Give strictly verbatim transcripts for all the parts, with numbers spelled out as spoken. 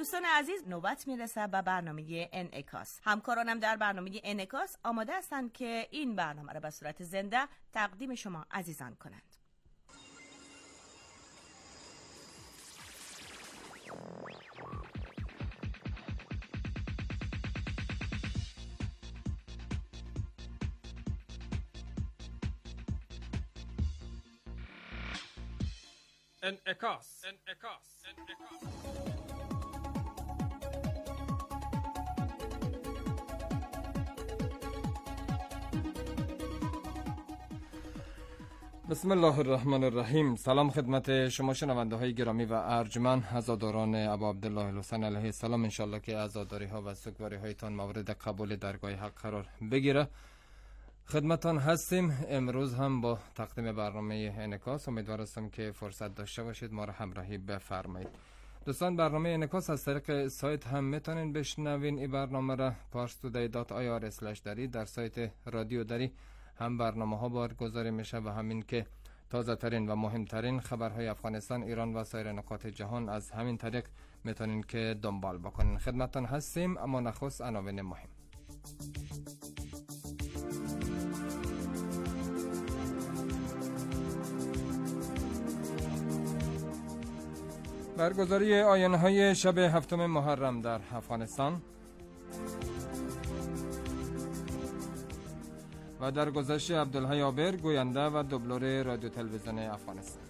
دوستان عزیز، نوبت میرسه به برنامه انعکاس. همکارانم در برنامه انعکاس آماده هستند که این برنامه را به صورت زنده تقدیم شما عزیزان کنند. انعکاس انعکاس انعکاس بسم الله الرحمن الرحیم. سلام خدمت شما شنونده های گرامی و ارجمند، عزاداران ابا عبدالله الحسین علیه السلام. انشالله که عزاداری ها و سوگواری هایتان مورد قبول درگاه حق قرار بگیره. خدمتان هستیم. امروز هم با تقدیم برنامه انعکاس. امیدوار هستم که فرصت داشته باشید ما را همراهی بفرمایید. دوستان، برنامه انعکاس از طریق سایت هم میتونین بشنوین. این برنامه را پارس تودی دات آی آر اسلش دری در سایت رادیو دری هم برنامه ها برگزار میشه و همین که تازه ترین و مهمترین خبرهای افغانستان، ایران و سایر نقاط جهان از همین طریق میتونین که دنبال بکنین. خدمتان هستیم، اما نخست عناوین مهم. برگزاری آیین‌های شب هفتم محرم در افغانستان و در گذشت عبدالحی آبر، گوینده و دوبلور رادیو تلویزیون افغانستان.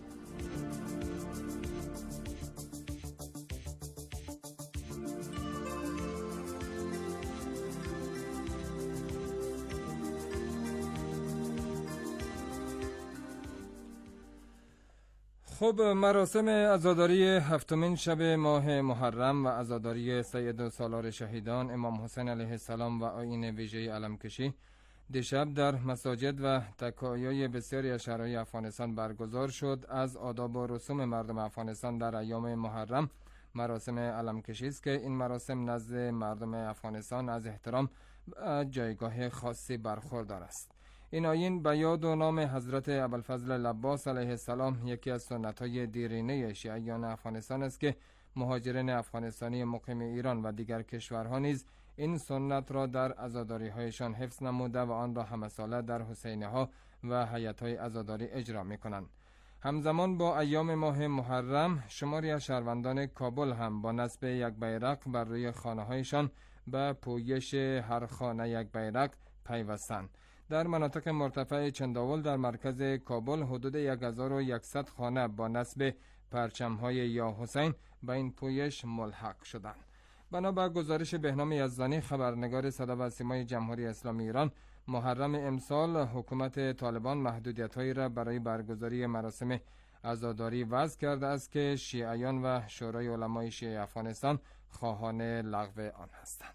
خب، مراسم عزاداری هفتمین شب ماه محرم و عزاداری سید سالار شهیدان امام حسین علیه السلام و آیین ویژه علمکشی دیشب در مساجد و تکایای بسیاری از شهرهای افغانستان برگزار شد. از آداب و رسوم مردم افغانستان در ایام محرم مراسم علمکشی است که این مراسم نزد مردم افغانستان از احترام و جایگاه خاصی برخوردار است. این آیین به یاد و نام حضرت ابوالفضل العباس علیه السلام یکی از سنت‌های دیرینه شیعیان افغانستان است که مهاجرین افغانستانی مقیم ایران و دیگر کشورها نیز این سنت را در عزاداری‌هایشان حفظ نموده و آن را همساله در حسینی‌ها و حیات‌های عزاداری اجرا می‌کنند. همزمان با ایام ماه محرم شماری از شهروندان کابل هم با نصب یک بیرق بر روی خانه‌هایشان به پویش هر خانه یک بیرق پیوستند. در مناطق مرتفع چنداول در مرکز کابل حدود هزار و صد خانه با نصب پرچم‌های یا حسین به این پویش ملحق شدند. بنا به گزارش بهنام یزدانی، خبرنگار صدا و سیمای جمهوری اسلامی ایران، محرم امسال حکومت طالبان محدودیت‌هایی را برای برگزاری مراسم عزاداری وضع کرده است که شیعیان و شورای علمای شیعه افغانستان خواهان لغو آن هستند.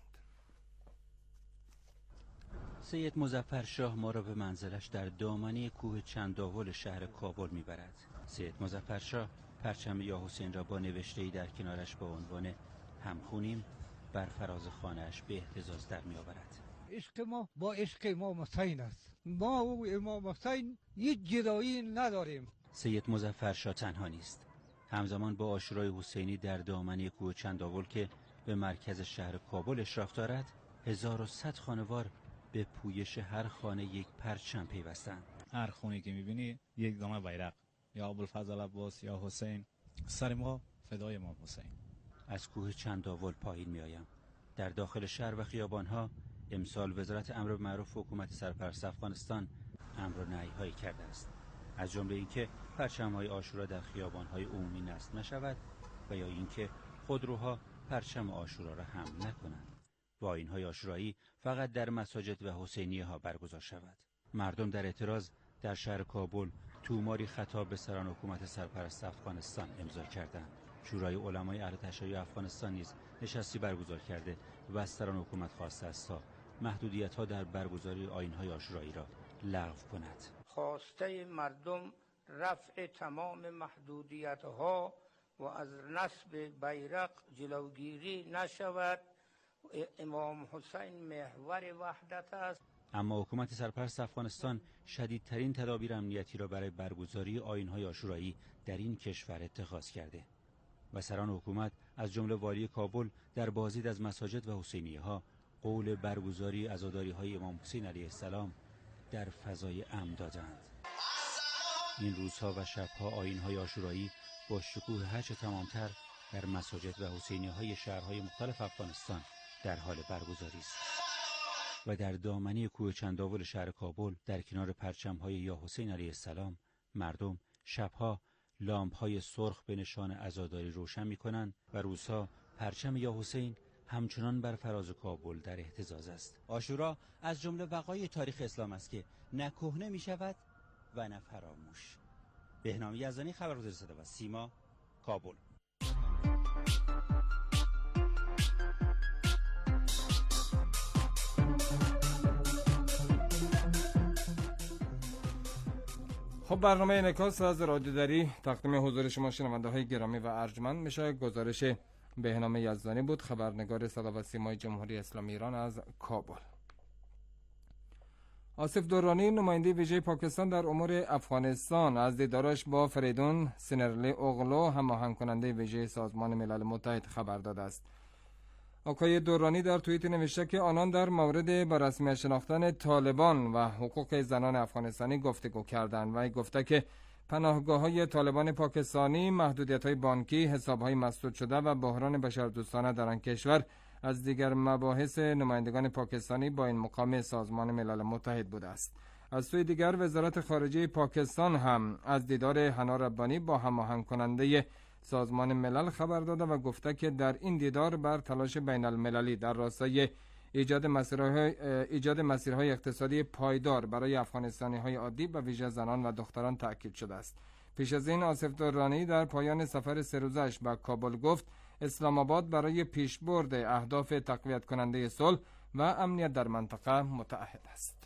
سید مظفر شاه ما را به منزلش در دامنه کوه چنداول شهر کابل میبرد. سید مظفر شاه پرچم یا حسین را با نوشته‌ای در کنارش با عنوان همخونیم بر فراز خانه‌اش به اهتزاز در میآورد. عشق ما با عشق امام حسین است. ما و امام حسین هیچ جدایی نداریم. سید مظفر شاه تنها نیست. همزمان با عاشورای حسینی در دامنه کوه چنداول که به مرکز شهر کابل اشراف دارد، هزار و صد خانوار به پویش هر خانه یک پرچم پیوستند. هر خونه که میبینی یک دانه بیرق، یا ابوالفضل عباس یا حسین. سر ما فدای امام حسین. از کوه چنداول پایین میآیم. در داخل شهر و خیابانها امسال وزارت امر معروف حکومت سرپرست افغانستان امر و نهی‌هایی کرده است، از جمله اینکه پرچم‌های عاشورا در خیابان‌های عمومی نصب نشود و یا اینکه خودروها پرچم عاشورا را حمل نکنند و آیین‌های عاشورایی فقط در مساجد و حسینیه‌ها برگزار شود. مردم در اعتراض در شهر کابل توماری خطاب به سران حکومت سرپرست افغانستان امضا کردند. شورای علمای اهل تشیع افغانستان نیز نشستی برگزار کرده و از سران حکومت خواسته است تا محدودیت‌ها در برگزاری آیین‌های عاشورایی را لغو کند. خواسته مردم رفع تمام محدودیت‌ها و از نصب بیرق جلوگیری نشود. امام حسین محور وحدت است. اما حکومت سرپرست افغانستان شدیدترین تدابیر امنیتی را برای برگزاری آیین‌های عاشورایی در این کشور اتخاذ کرده و سران حکومت از جمله والی کابل در بازدید از مساجد و حسینیه‌ها قول برگزاری عزاداری‌های امام حسین علیه السلام در فضای امن دادند. این روزها و شبها آیین‌های عاشورایی با شکوه هرچه تمامتر در مساجد و حسینیه‌های شهرهای مختلف افغانستان در حال برگزاری است. و در دامنه کوه چنداول شهر کابل در کنار پرچم‌های یا حسین علیه السلام مردم شبها لامپ‌های سرخ به نشان عزاداری روشن می‌کنند و روزها پرچم یا حسین همچنان بر فراز کابل در اهتزاز است. عاشورا از جمله وقایع تاریخ اسلام است که نه کهنه می‌شود و نه فراموش. بهنام یزدانی، خبرگزاری صدا و سیما، کابل. خب برنامه انعکاس از رادیو دری تقدیم حضور شما شنونده های گرامی و ارجمند میشه. گزارش بهنام یزدانی بود، خبرنگار صدا و سیمای جمهوری اسلامی ایران از کابل. آصف درانی، نماینده ویژه پاکستان در امور افغانستان، از دیدارش با فریدون سینرلی اوغلو، هماهنگ کننده ویژه سازمان ملل متحد، خبر داده است. آقای درانی در توییت نوشته که آنان در مورد با رسمیت شناختن طالبان و حقوق زنان افغانستانی گفتگو کردند و گفته که پناهگاه‌های طالبان پاکستانی، محدودیت‌های بانکی، حساب‌های مسدود شده و بحران بشردوستانه در آن کشور از دیگر مباحث نمایندگان پاکستانی با این مقام سازمان ملل متحد بوده است. از سوی دیگر وزارت خارجه پاکستان هم از دیدار حنا ربانی با هماهنگ کننده سازمان ملل خبر داده و گفته که در این دیدار بر تلاش بین المللی در راستای ایجاد مسیرهای ایجاد مسیرهای اقتصادی پایدار برای افغانستانی‌های عادی و ویژه زنان و دختران تأکید شده است. پیش از این آصف درانی در پایان سفر سه روزش به کابل گفت اسلام آباد برای پیشبرد اهداف تقویت کننده صلح و امنیت در منطقه متعهد است.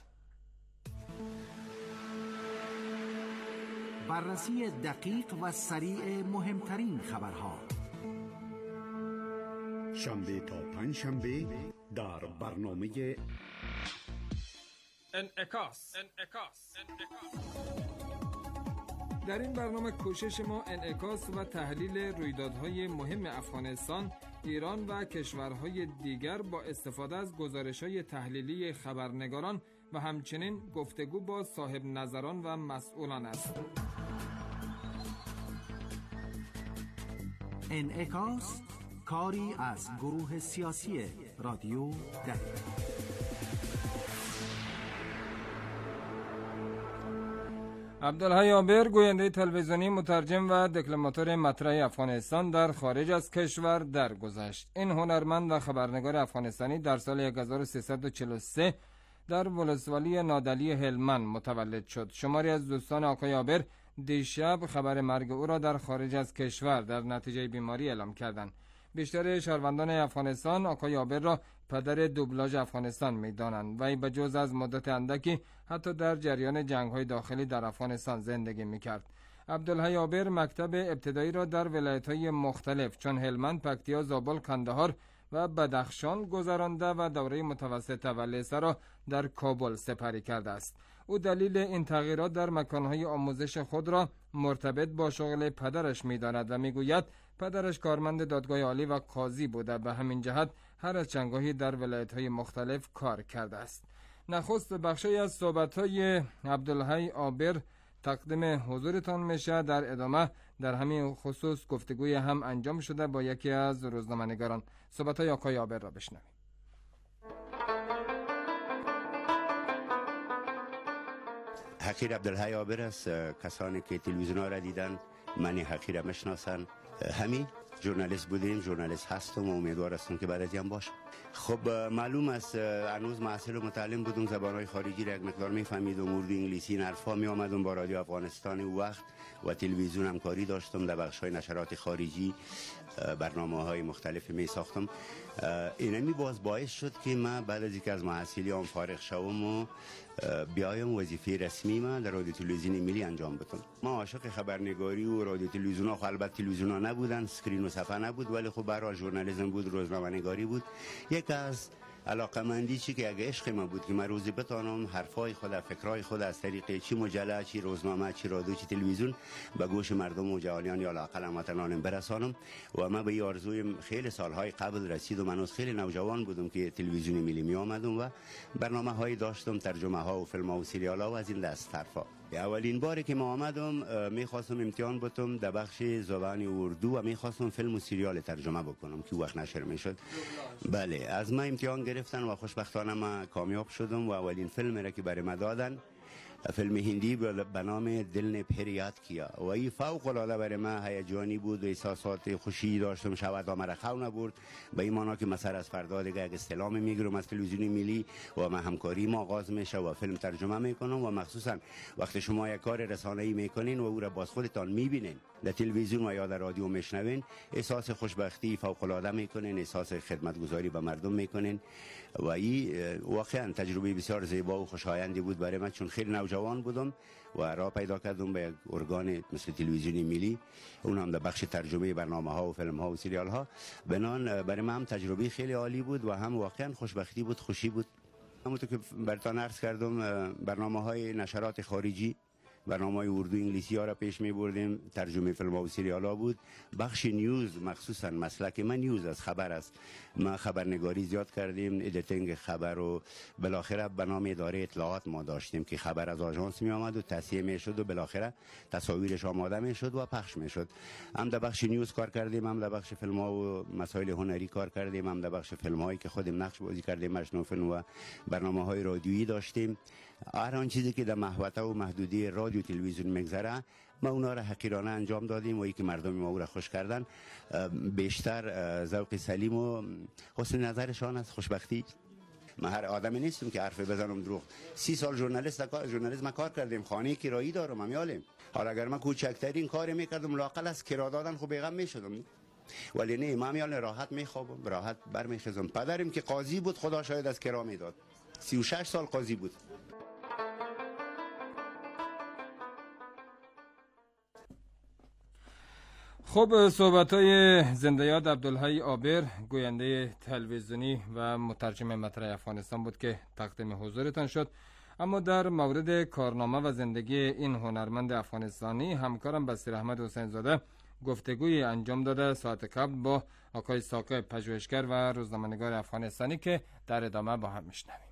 بررسی دقیق و سریع مهمترین خبرها شنبه تا پنج شنبه در برنامه انعکاس. در این برنامه کوشش ما انعکاس و تحلیل رویدادهای مهم افغانستان، ایران و کشورهای دیگر با استفاده از گزارش‌های تحلیلی خبرنگاران و همچنین گفتگو با صاحب نظران و مسئولان است. انعکاس، کاری از گروه سیاسی رادیو دری. عبدالحی آبر، گوینده تلویزیونی، مترجم و دکلماتور مطرح افغانستان در خارج از کشور درگذشت. این هنرمند و خبرنگار افغانستانی در سال هزار و سیصد و چهل و سه در ولسوالی نادلی هلمند متولد شد. شماری از دوستان آقای آبر دیشب خبر مرگ او را در خارج از کشور در نتیجه بیماری اعلام کردند. بیشتر شهروندان افغانستان آقای آبر را پدر دوبلاژ افغانستان می‌دانند و این بجز از مدت اندکی حتی در جریان جنگ‌های داخلی در افغانستان زندگی می‌کرد. عبدالحی آبر مکتب ابتدایی را در ولایت‌های مختلف چون هلمند، پکتیا، زابل، کندهار و بدخشان گذرانده و دوره متوسطه و لیسه را در کابل سپری کرده است. او دلیل این تغییرات در مکانهای آموزش خود را مرتبط با شغل پدرش می‌داند و می‌گوید پدرش کارمند دادگاه عالی و قاضی بوده، به همین جهت هر از چندگاهی در ولایت‌های مختلف کار کرده است. نخست بخشی از صحبت‌های عبدالحی آبر تقدیم حضورتان میشه. در ادامه در همین خصوص گفتگوی هم انجام شده با یکی از روزنامه‌نگاران. صحبت‌های آقای آبر را بشنویم. حقیر عبدالحی آبر است. کسانی که تلویزیون ها را دیدن من حقیر مشناسن. همین ژورنالیست بودیم، ژورنالیست هستم و امیدوار هستم که بعد از این باشم. خب معلوم است هنوز محصل و متعلم بودم، زبان‌های خارجی را یک مقدار می‌فهمیدم، اردو، انگلیسی، حرفا می آمدم. با رادیو افغانستان او وقت و تلویزیون هم کاری داشتم، در بخش‌های نشرات خارجی برنامه‌های مختلفی می ساختم. اینمی باز باعث شد که من بعد از اینکه از محصولیام فارغ شوم و بیایم وظیفه رسمی من در رادیو تلویزیون ملی انجام بدم. ما عاشق خبرنگاری و رادیو تلویزیون ها، البته تلویزیون ها نبودن، اسکرین و صفحه نبود، ولی خب برای ژورنالیسم بود، روزنامه‌نگاری بود. یک از علاقمندی چی که اگه عشق ما بود که من روزی بتانم حرفای خود، فکرای خود از طریق چی مجله، چی روزنامه، چی رادیو، چی تلویزیون به گوش مردم و جوانان یا لااقل هموطنانم برسانم. و من به این آرزوی خیلی سالهای قبل رسیدم. من از خیلی نوجوان بودم که تلویزیون ملی می آمدم و برنامه هایی داشتم، ترجمه ها و فیلم ها و سریال ها و از این دست حرفا. اولین باری که ما آمدم میخواستم امتحان بتم در بخش زبان اردو و میخواستم فیلم و سریال ترجمه بکنم که وقت نشر میشد. بله، از من امتحان گرفتن و خوشبختانه من کامیاب شدم و اولین فیلم را که برای من دادن فیلم هندی به نام دل نے پھر یاد کیا و این فوق العاده برای من هیجانی بود و احساسات خوشی داشتم. شود مرا خو نبرد به این معنا که مثلا از فردا دیگه اگه استلام میگیرم از تلویزیون ملی و ما همکاری ما آغاز میشه و فیلم ترجمه میکنم. و مخصوصا وقتی شما یک کار رسانه‌ای میکنین و او را باز خودتان میبینین در تلویزیون و یا در رادیو میشنوین، احساس خوشبختی فوق العاده میکنین، احساس خدمتگزاری به مردم میکنین و این واقعا تجربه بسیار زیبا و خوشایندی بود برای من، چون خیلی نوجوان بودم و راه پیدا کردم به یک ارگان مثل تلویزیون ملی، اون هم در بخش ترجمه برنامه ها و فیلم ها و سریال ها. بنان برای من هم تجربه خیلی عالی بود و هم واقعا خوشبختی بود، خوشی بود. همونطور که براتون عرض کردم برنامه های نشرات خارجی، برنامه‌های اردو انگلیسی ها را پیش می بردیم، ترجمه فیلم ها و سریال ها بود. بخش نیوز، مخصوصا مسلک من نیوز از خبر است، ما خبرنگاری زیاد کردیم، ادیتینگ خبر و بالاخره به نام اداره اطلاعات ما داشتیم که خبر از آژانس می آمد و تصحیح می شد و بالاخره تصاویرش آماده می شد و پخش می شد. هم در بخش نیوز کار کردیم، هم در بخش فیلم ها و مسائل هنری کار کردیم، هم در بخش فیلم هایی که خودم نقش بازی کردیم، مشنو فیلم و برنامه های رادیویی داشتیم. هر آن چیزی که در محوطه و محدودی رادیو تلویزیون میگذره ما اونا را حقیرانه انجام دادیم و ای که مردم ما او را خوش کردن بیشتر ذوق سلیم و حسن نظرشان از خوشبختی. من هر آدمی نیستم که حرف بزنم دروغ. سی سال ژورنالیست ژورنالیسم کار کردیم، خانه کرایی دارم، امیالم. حالا اگر من کوچکترین کار میکردم لااقل از کرا دادن خب بیغم میشدم، ولی نه، من امیال راحت میخوابم، راحت برمیخیزم. پدرم که قاضی بود خدا شاید از کرا میداد، سی و شش سال قاضی بود. خب صحبت‌های زنده یاد عبدالحی عابر، گوینده تلویزیونی و مترجم مطرح افغانستان بود که تقدیم حضورتان شد. اما در مورد کارنامه و زندگی این هنرمند افغانستانی همکارم بصیر احمد حسین زاده گفتگوی انجام داده ساعت قبل با آقای ساقه پژوهشگر و روزنامه‌نگار افغانستانی که در ادامه با هم میشنویم.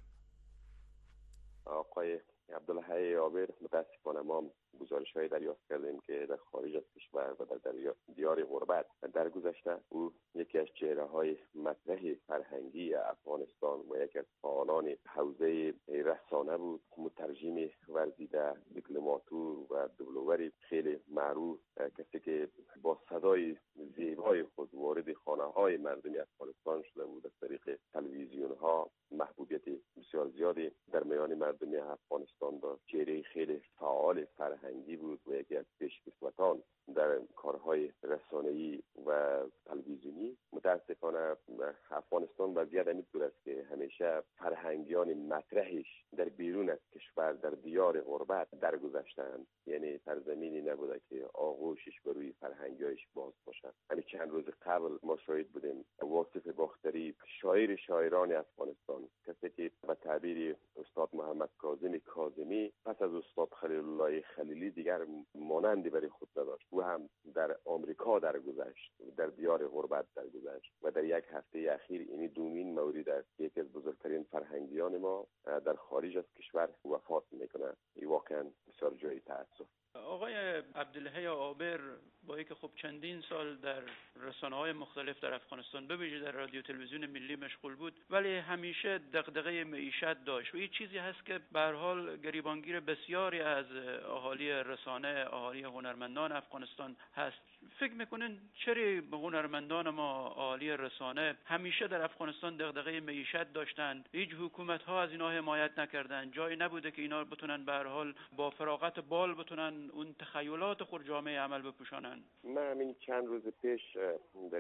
آقای عبدالحی عابر، متاسفانه ما گزارش های دریافت کردیم که در خارج از کشور و در دیار غربت در گذشته او یکی از چهره های مطرح فرهنگی افغانستان و یکی از فعالان حوزه رسانه بود. مترجم ورزیده، دیپلماتور و دبلوری خیلی معروف، کسی که با صدای زیبای خود وارد خانه های مردم افغانستان شده بود. از طریق تلویزیون ها محبوبیت بسیار زیادی در میان مردم افغانستان داشت. چهره خیلی فعال فرهنگی بود و یکی از پیشکسوتان در کارهای رسانه‌ای و تلویزیونی. متاسفانه افغانستان وضعیت اینطور است که همیشه فرهنگیان مطرحش در بیرون از کشور در دیار غربت درگذشتند، یعنی سرزمینی نبوده که آغوشش بر روی فرهنگیش باز باشد. همین چند روز قبل ما شاهد بودیم واصف باختری، شاعر شاعران افغانستان، کسی که به تعبیر استاد محمد کاظم کاظمی پس از استاد خلیل الله خلیلی دیگر مانندی برای خود نداشت. او هم در آمریکا درگذشت، در دیار غربت درگذشت و در یک هفته اخیر این دومین مورد است که یکی از بزرگترین فرهنگیان ما در خارج از کشور وفات میکنه. این واقعا بسیار جای تأسف. آقای عبدالحی عابر با اینکه خب چندین سال در رسانه‌های مختلف در افغانستان به ویژه در رادیو تلویزیون ملی مشغول بود، ولی همیشه دغدغه معیشت داشت و این چیزی هست که به هر حال گریبانگیر بسیاری از اهالی رسانه، اهالی هنرمندان افغانستان هست. فکر میکنین چرا هنرمندان ما، اهالی رسانه، همیشه در افغانستان دغدغه معیشت داشتند؟ هیچ حکومت ها از اینا حمایت نکردند؟ جایی نبوده که اینا بتونن به هر حال با فراغت بال بتونن اون تخیلات خود جامعه عمل بپوشانن؟ من همین چند روز پیش در یک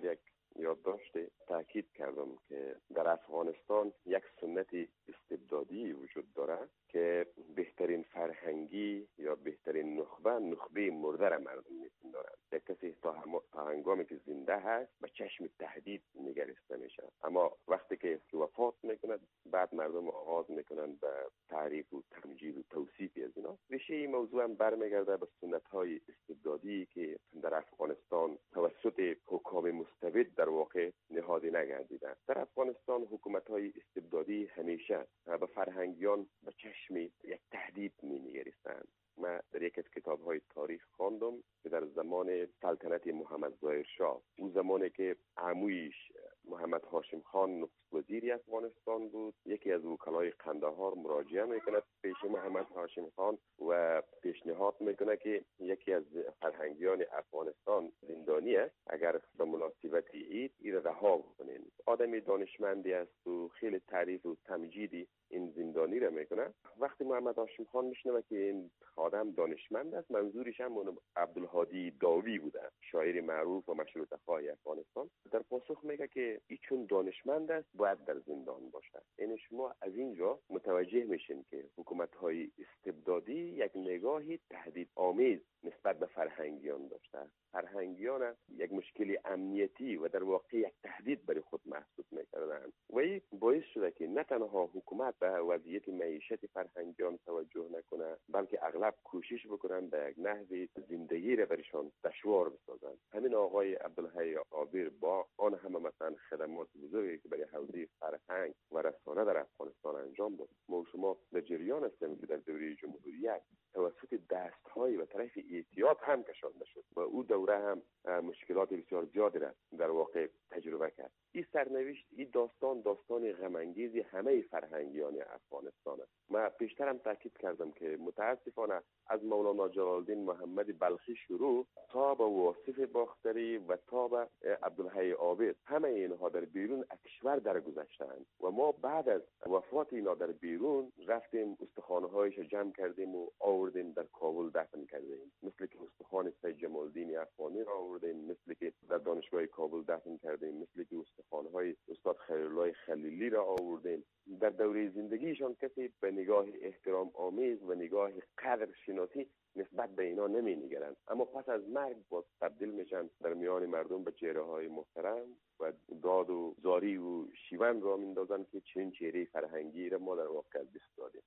یادداشت تاکید کردم که در افغانستان یک سنت استبدادی وجود دارد که بهترین فرهنگی یا بهترین نخبه نخبه مرده را مردم میپندارند. یک کسی تا هنگامی که زنده هست به چشم تهدید نگریسته میشه، اما وقتی که وفات میکند بعد مردم آغاز میکنند به تعریف و تمجید و توصیف از اینا. ریشه این موضوع هم برمیگرده به سنت های استبدادی که در افغانستان توسط حکام مستبد در واقع نهاده نگردیدند. در افغانستان حکومت های استبدادی همیشه به فرهنگیان به چشم یک تهدید می‌نگریستند. من در یک از کتاب‌های تاریخ خواندم که در زمان سلطنت محمد ظاهر شاه، اون زمانی که عمویش محمد هاشم خان نخست وزیر افغانستان بود، یکی از وکلای قندهار مراجعه میکند پیش محمد هاشم خان و پیشنهاد میکنه که یکی از فرهنگیان افغانستان زندانی است، اگر به مناسبت عید این رها بکنین. آدمی دانشمندی است و خیلی تعریف و تمجیدی این زندانی را میکنه. وقتی محمد هاشم خان میشنوه که این آدم دانشمند است، منظورش هم عبدالهادی داوی بوده، شاعر معروف و مشروطه خواه افغانستان. در پاسخ میگه که این چون دانشمند است باید در زندان باشه. یعنی شما از اینجا متوجه میشین که حکومت‌های استبدادی یک نگاهی تهدید آمیز نسبت به فرهنگیان داشته. فرهنگیان یک مشکل امنیتی و در واقع یک تهدید برای خود محسوب میکردند و این باعث شده که نه تنها حکومت به وضعیت معیشت فرهنگیان توجه نکنه، بلکه اغلب کوشش بکنن به یک نحو زندگی را برشان دشوار بسازند. همین آقای عبدالحی عابر با آن همه مثلا خدمات بزرگی که برای حوزه فرهنگ و رسانه در افغانستان انجام داد، ما شما در جریان هستیم که در دوره جمهوریت توسط دست‌های و طرف احتیاط هم کشانده شد و او دوره هم مشکلات بسیار زیادی را در واقع تجربه کرد. این سرنوشت، این داستان داستان غم‌انگیز همه فرهنگیان افغانستان است. من پیشترم تاکید کردم که متاسفانه از مولانا جلال الدین محمد بلخی شروع تا به واصف باختری و تا به عبدالحی عابد، همه اینها در بیرون کشور درگذشتند و ما بعد از وفات اینا در بیرون رفتیم استخوان‌هایش جمع کردیم و آوردیم در کابل دفن کردیم، مثل که استخوان سید جمال الدین افغانی را آوردیم، مثل که در دانشگاه کابل دفن کردیم، مثل که استخوان‌های استاد خیرالله خلیلی را آوردیم. در دوره زندگیشان کسی به نگاه احترام آمیز و نگاه قدر شناسی نسبت به اینا نمی نگرند، اما پس از مرگ باز تبدیل میشن در میان مردم به چهره های محترم و داد و زاری و شیون را میندازن که چنین چهره فرهنگی را ما در واقع دست دادیم.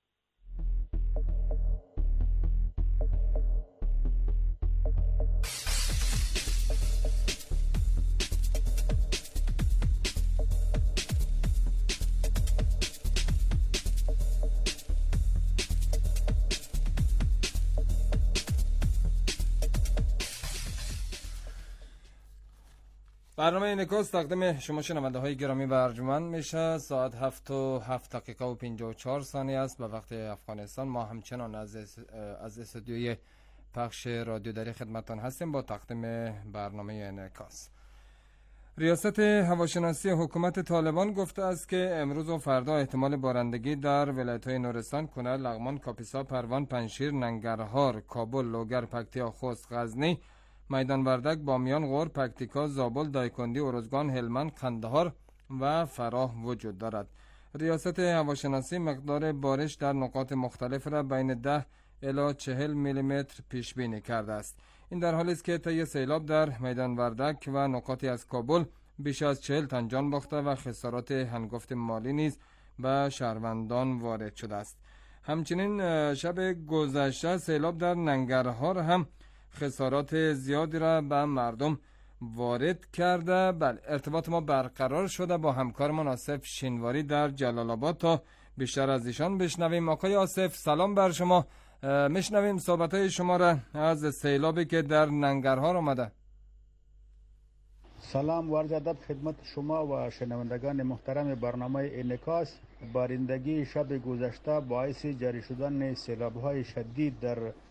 برنامه انعکاس تقدیم شما شنونده های گرامی و ارجمند میشه. ساعت هفت و هفت دقیقه و پنجاه و چهار ثانیه است به وقت افغانستان. ما همچنان از از استودیوی پخش رادیو دری خدمتتان هستیم با تقدیم برنامه انعکاس. ریاست هواشناسی حکومت طالبان گفته است که امروز و فردا احتمال بارندگی در ولایت‌های نورستان، کنر، لغمان، کاپیسا، پروان، پنجشیر، ننگرهار، کابل، لوگر، پکتیا، خوست، غزنی، میدان وردک، بامیان، غور، پکتیکا، زابل، دایکندی، ارزگان، هلمند، قندهار و فراه وجود دارد. ریاست هواشناسی مقدار بارش در نقاط مختلف را بین ده الی چهل میلی متر پیش بینی کرده است. این در حالی است که طی سیلاب در میدان وردک و نقاطی از کابل بیش از چهل تن جان باخته و خسارات هنگفت مالی نیز به شهروندان وارد شده است. همچنین شب گذشته سیلاب در ننگرهار هم خسارات زیادی را به مردم وارد کرده. بله، ارتباط ما برقرار شده با همکارمان آصف شینواری در جلال آباد تا بیشتر از ایشان بشنویم. آقای آصف، سلام بر شما. میشنویم صحبت‌های شما را از سیلابی که در ننگرهار آمده. سلام و عرض ادب خدمت شما و شنوندگان محترم برنامه انعکاس. بارندگی شب گذشته باعث جاری شدن سیلاب‌های شدید در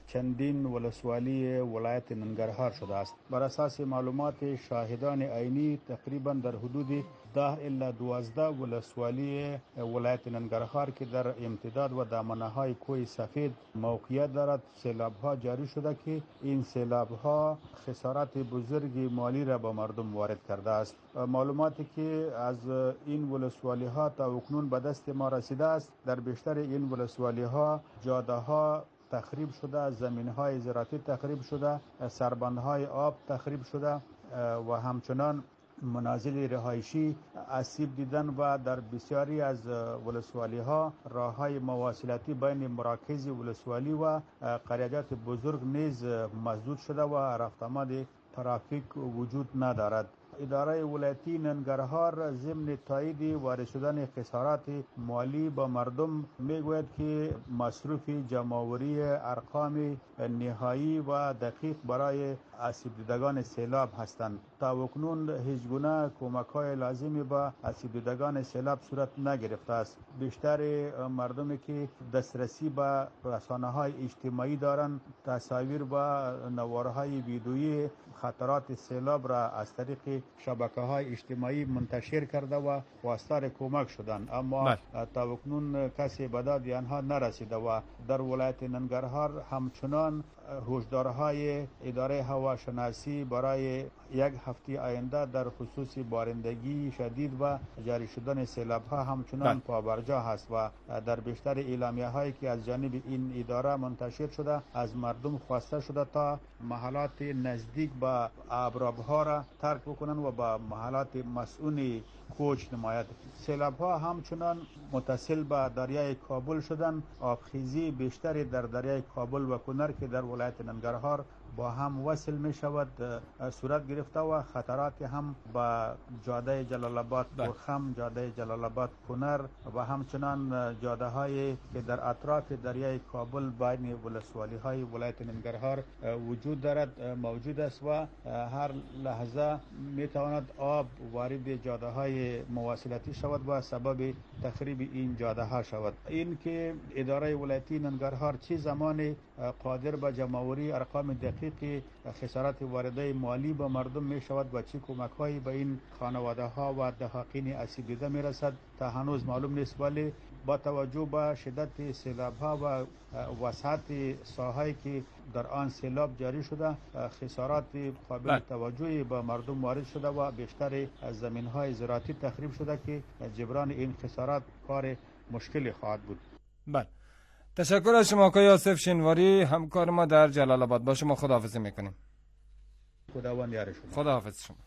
چندین ولسوالی ولایت ننگرهار شده است. بر اساس معلومات شاهدان عینی تقریبا در حدود ده الی دوازده ولسوالی ولایت ننگرهار که در امتداد و دامنه‌های کوه سفید موقعیت دارد سیلاب ها جاری شده که این سیلاب ها خسارات بزرگی مالی را به مردم وارد کرده است. معلوماتی که از این ولسوالی ها تا اکنون به دست ما رسیده است، در بیشتر این ولسوالی ها جاده ها تخریب شده، زمین های زراعتی تخریب شده، سربندهای آب تخریب شده و همچنان منازل رهایشی آسیب دیدن و در بسیاری از ولسوالی ها راه های مواصلاتی بین مراکز ولسوالی و قریات بزرگ نیز مسدود شده و رفت آمد ترافیک وجود ندارد. اداره ولایتی ننگرهار ضمن تایید وارد شدن خسارات مالی به مردم میگوید که مصروف جمع‌آوری ارقام نهایی و دقیق برای آسیب دیدگان سیلاب هستند. تا اکنون هیچ گونه کمک‌های لازمی به آسیب دیدگان سیلاب صورت نگرفته است. بیشتر مردمی که دسترسی به رسانه‌های اجتماعی دارند تصاویر و نوارهای ویدیویی خطرات سیلاب را از طریق شبکه‌های اجتماعی منتشر کرده و خواستار کمک شدند، اما تا اکنون کسی به داد آنها نرسیده و در ولایت ننگرهار همچنان هشدارهای اداره هواشناسی برای یک هفته آینده در خصوص بارندگی شدید و جاری شدن سیلاب‌ها همچنان پابرجا هست و در بیشتر اعلامیه هایی که از جانب این اداره منتشر شده از مردم خواسته شده تا محلات نزدیک به ابراب‌ها را ترک بکنند و به محلات مسئول کوچ نماید. سیلاب‌ها همچنان متصل به دریای کابل شدن. آبخیزی بیشتری در دریای کابل و کنر که در ولایت ننگرهار با هم وصل می شود صورت گرفته و خطرات هم با جاده جلال آباد پرخم، جاده جلال آباد کنر و همچنان جاده هایی که در اطراف دریای کابل بین ولسوالی های ولایت ننگرهار وجود دارد موجود است و هر لحظه می تواند آب وارد جاده های مواصلاتی شود و سبب تخریب این جاده ها شود. این که اداره ولایتی ننگرهار چه زمان قادر به جمع‌آوری ارقام دقیق خسارات وارده مالی به مردم می شود و چه کمک هایی به این خانواده ها و دهاقین آسیب دیده می رسد تا هنوز معلوم نیست، ولی با توجه به شدت سیلاب ها و وسعت ساحه‌ای که در آن سیلاب جاری شده خسارات قابل توجهی به مردم وارد شده و بیشتر از زمین های زراعتی تخریب شده که جبران این خسارات کار مشکلی خواهد بود. بله، تشکر از شما آقای آصف شنواری، همکار ما در جلال آباد. با شما خداحافظی میکنیم. خداوند یار شما. خداحافظ شما.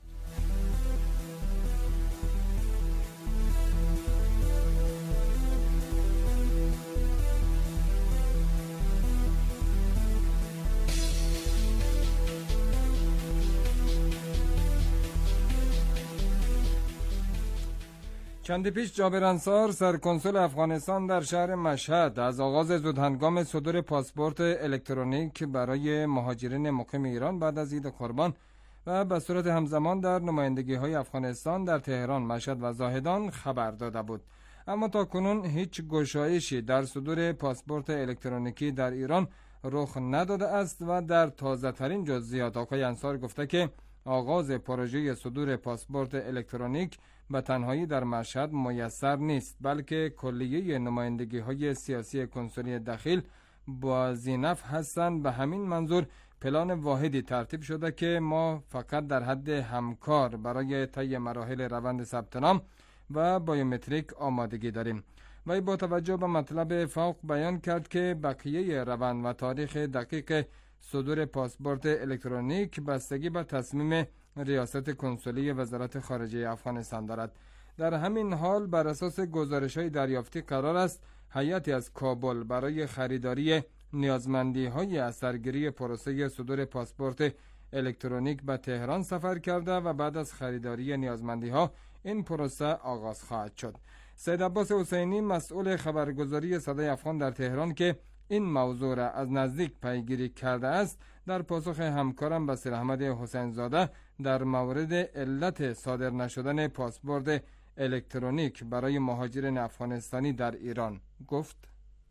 چندی پیش جابر انصار سرکنسول افغانستان در شهر مشهد از آغاز زودهنگام صدور پاسپورت الکترونیک برای مهاجرین مقیم ایران بعد از عید قربان و به صورت همزمان در نمایندگی‌های افغانستان در تهران، مشهد و زاهدان خبر داده بود. اما تا کنون هیچ گشایشی در صدور پاسپورت الکترونیکی در ایران رخ نداده است و در تازه ترین جزئیات آقای انصار گفته که آغاز پروژه صدور پاسپورت الکترونیک به تنهایی در مشهد میسر نیست، بلکه کلیه نمایندگی‌های سیاسی کنسولی داخل با زینف هستند. به همین منظور پلان واحدی ترتیب شده که ما فقط در حد همکار برای طی مراحل روند ثبت نام و بایومتریک آمادگی داریم. وی با توجه به مطلب فوق بیان کرد که بقیه روند و تاریخ دقیق صدور پاسپورت الکترونیک بستگی به تصمیم ریاست کنسولی وزارت خارجه افغانستان دارد. در همین حال بر اساس گزارش‌های دریافتی قرار است هیئتی از کابل برای خریداری نیازمندی‌های اثرگیری پروسه صدور پاسپورت الکترونیک به تهران سفر کرده و بعد از خریداری نیازمندی‌ها این پروسه آغاز خواهد شد. سید عباس حسینی مسئول خبرگزاری صدای افغان در تهران که این موضوع را از نزدیک پیگیری کرده است، در پاسخ همکارم بصیر احمد حسین زاده در مورد علت صادر نشدن پاسپورت الکترونیک برای مهاجرین افغانستانی در ایران گفت: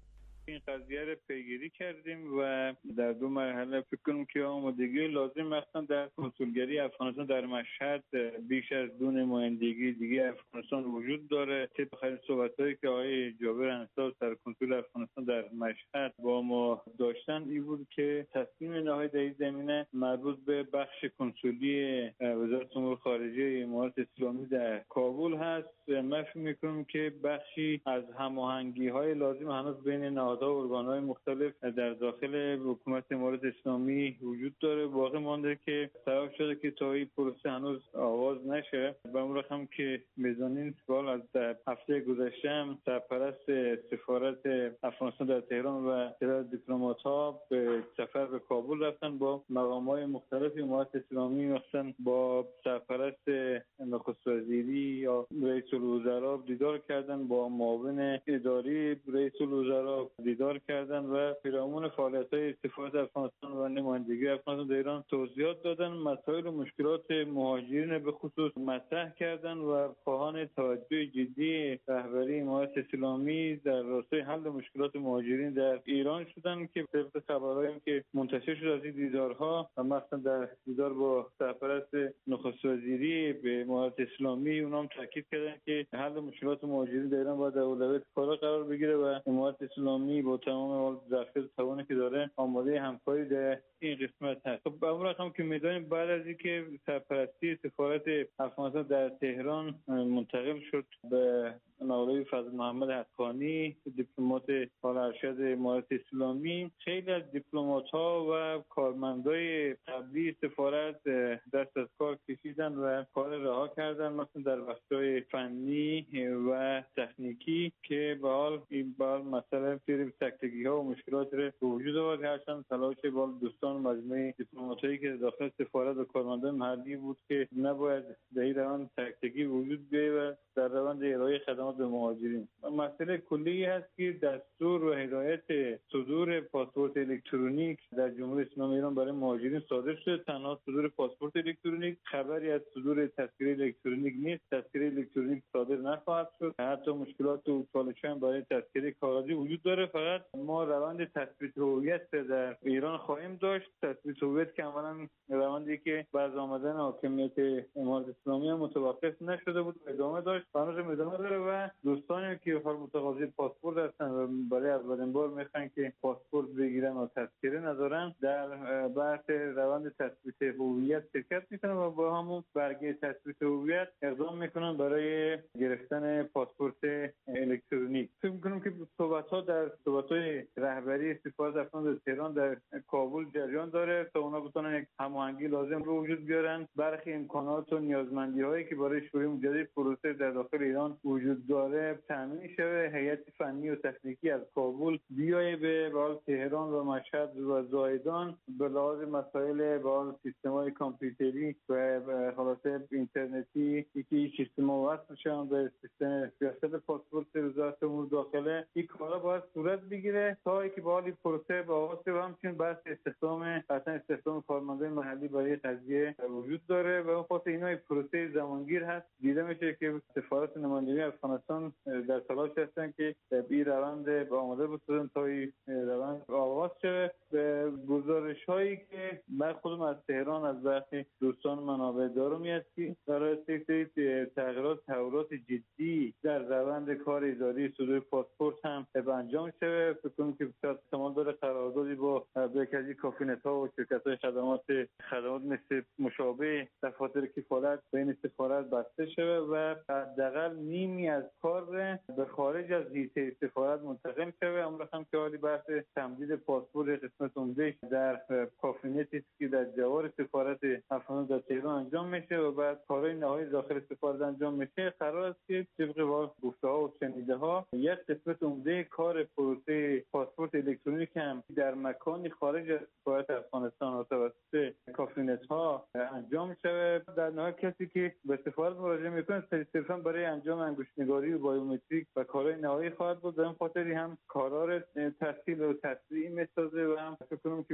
این قضیه رو پیگیری کردیم و در دو مرحله فکر کنم که آمادگی لازم مثلا در کنسولگری افغانستان در مشهد بیش از دو نمایندگی دیگه افغانستان وجود داره. طبق آخرین صحبت‌هایی که آقای جابر انصار در کنسول افغانستان در مشهد با ما داشتن این بود که تصمیم نهایی در این زمینه مربوط به بخش کنسولی وزارت امور خارجه امارات اسلامی در کابل هست. من فکر می‌کنم که بخشی از هماهنگی‌های لازم هنوز بین نهادها و ارگان‌های مختلف در داخل حکومت امارات اسلامی وجود داره. باقی مانده که سبب شده که تا این پروسه هنوز آغاز نشه. و اون رقم که میزانین سوال از در هفته گذشته هم سرپرست سفارت افغانستان در تهران و تعداد دیپلمات‌ها به سفر به کابل رفتن با مقام‌های مختلف امارات اسلامی، مثلا با سرپرست نخست وزیری یا رئیس الوزراء دیدار کردن، با معاون اداری رئیس الوزراء دیدار کردن و پیرامون فعالیت‌های سفارت افغانستان و نمایندگی افغانستان در ایران توضیحات دادن، مسائل و مشکلات مهاجرین به خصوص مطرح کردن و خواهان توجه جدی رهبری امارات اسلامی در راستای حل مشکلات مهاجرین در ایران شدن که طبق خبرهایی که منتشر شد از این دیدارها و مثلا در دیدار با سرپرست نخست وزیری به امارات اسلامی اونام تاکید کردن که حل مشکلات مهاجرین در ایران باید در اولویت کار قرار بگیره و امارات اسلامی با تمام ظرفیت توانی که داره آماده همکاری در این قسمت هست. خب اون رقم که می‌دانیم بعد از اینکه سرپرستی سفارت افغانستان در تهران منتقل شد به مولوی فضل محمد حقانی، دیپلمات اعلی ارشد امارات اسلامی، خیلی از دیپلمات‌ها و کارمندای قبلی سفارت دست از کار کشیدن و کار رها کردن، مثلا در بخش‌های فنی و تکنیکی که به حال این بار مثلا سری تکتیکی‌ها و مشکلات رو به وجود آورد. هرچند تلاش بال دوستان مجموعه دیپلماتایی که داخل سفارت و کارمندان محلی بود که نباید در این روند تکتیکی وجود بیاید و در روند ارائه خدمات به مهاجرین. مسئله کلی هست که دستور و هدایت صدور پاسپورت الکترونیک در جمهوری اسلامی ایران برای مهاجرین صادر شده. تنها صدور پاسپورت الکترونیک، خبری از صدور تذکره الکترونیک نیست. تذکره الکترونیک صادر نخواهد شد. حتی مشکلات و چالش‌ها برای تذکره کاغذی وجود داره. فقط ما روند تثبیت هویت در ایران خواهیم داشت. تثبیت هویت که عملاً روندی که بعد از آمدن حاکمیت امارات اسلامی متوقف نشده بود، ادامه داشت، هنوز ادامه داره و دوستانی که هر متقاضی پاسپورت هستن و برای اولین بار میخوان که پاسپورت بگیرن و تذکره ندارن در بحث روند تثبیت هویت شرکت میکنن و با همون برگه تثبیت هویت اقدام میکنن برای گرفتن پاسپورت الکترونیک. فکر میکنم که صحبت‌ها در صحبت‌های رهبری سفارت افغانستان در تهران در کابل جریان داره تا اونا بتونن یک هماهنگی لازم رو وجود بیارن. برخی امکانات و نیازمندی‌هایی که برای شروع مجدد پروسه در داخل ایران وجود داره تامین شه. هیئت فنی و تکنیکی از کابل بیایه به بال تهران و مشهد و زایدان به لحاظ مسائل بال سیستم‌های کامپیوتری و خلاصه اینترنتی که سیستم‌ها وصل شدن به سیستم سیاست پاسپورت وزارت امور داخله، این کارا باید صورت بگیره تا اینکه به حال پروسه با آغاز و همچنین بحث استخدام اصلا استخدام کارمندان محلی برای قضیه وجود داره و اون خاطر اینا پروسه زمانگیر هست. دیده میشه که سفارت نمایندگی افغانستان در تلاش هستن که این روند با آماده بسازن تا این روند آغاز شه. به گزارش هایی که من خودم از تهران از برخی دوستان منابع دارم میاد که برای سری تغییرات تحولات جدی در روند کار اداری صدور پاسپورت هم به انجام شه. فکر کنم که احتمال داره قراردادی با یکی کافینت ها و شرکت های خدمات خدمات مثل مشابه دفاتر کفالت بین سفارت بسته شه و حداقل نیمی از کار به خارج از حیطه سفارت منتقل شه. امروز هم که حالی بحث تمدید پاسپورت قسمت عمده در کافینتی که در جوار سفارت افغانستان در تهران انجام میشه و بعد کارهای نهایی داخل سفارت انجام میشه. قرار است که طبق گفته‌ها و شنیده‌ها یک قسمت عمده کار پروسه پاسپورت الکترونیک هم در مکانی خارج از سفارت افغانستان توسط کافینت ها انجام میشه. در نهایت کسی که به سفارت مراجعه میکنه صرفا برای انجام انگشت‌نگاری و بایومتریک و کارهای نهایی خواهد بود. در این خاطری هم کارا تسهیل و تسریع میسازه و هم فکر کنم که باید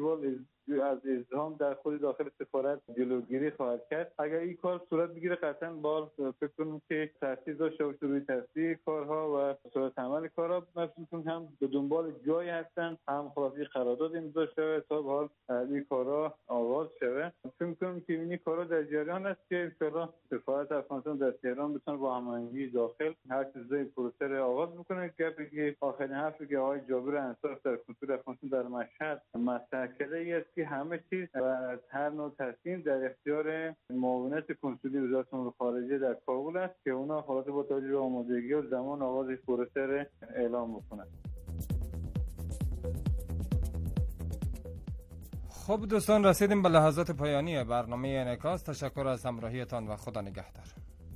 از ازدحام در خود داخل سفارت جلوگیری خواهد کرد. اگر این کار صورت بگیره قطعا باز فکر کنم که تاثیر داشته باشه روی تصویر کارها و صورت عمل کارها. مثلا هم به دنبال جایی هستن، هم خلاصی قرارداد امضا شده تا به حال این کارها آغاز شده. فکر می‌کنم که این کارها در جریان است که ان شاءالله سفارت افغانستان در تهران بتونه با هماهنگی داخل هر چیزی پروسه را آغاز بکنه. گپی که آخرین حرفی که آقای جابر انصاف در کنسول افغانستان در مشهد مطرح کرده است که همه چیز و هر نوع تصمیم در اختیار معاونت کنسولی وزارت امور خارجه در کابل است که اونا حالات با توجه به آمادگی و زمان آغاز پروسه را اعلام بکنند. خب دوستان، رسیدیم به لحظات پایانی برنامه انعکاس. تشکر از همراهیتان و خدا نگهدار.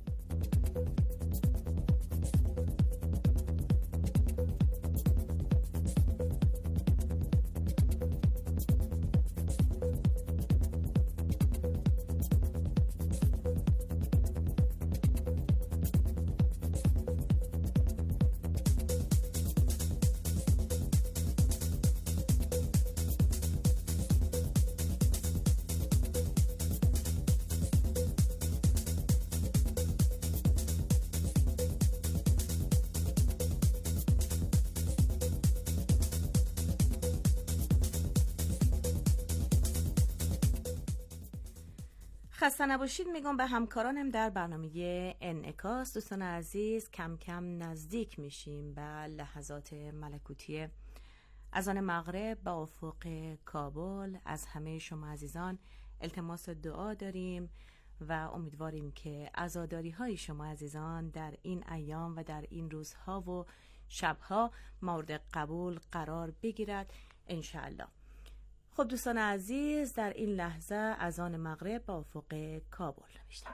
خسته نباشید میگم به همکارانم در برنامه انعکاس. دوستان عزیز، کم کم نزدیک میشیم به لحظات ملکوتی اذان مغرب به افق کابل. از همه شما عزیزان التماس دعا داریم و امیدواریم که عزاداری های شما عزیزان در این ایام و در این روزها و شبها مورد قبول قرار بگیرد انشاءالله. خب دوستان عزیز، در این لحظه اذان مغرب با افق کابل میشنویم.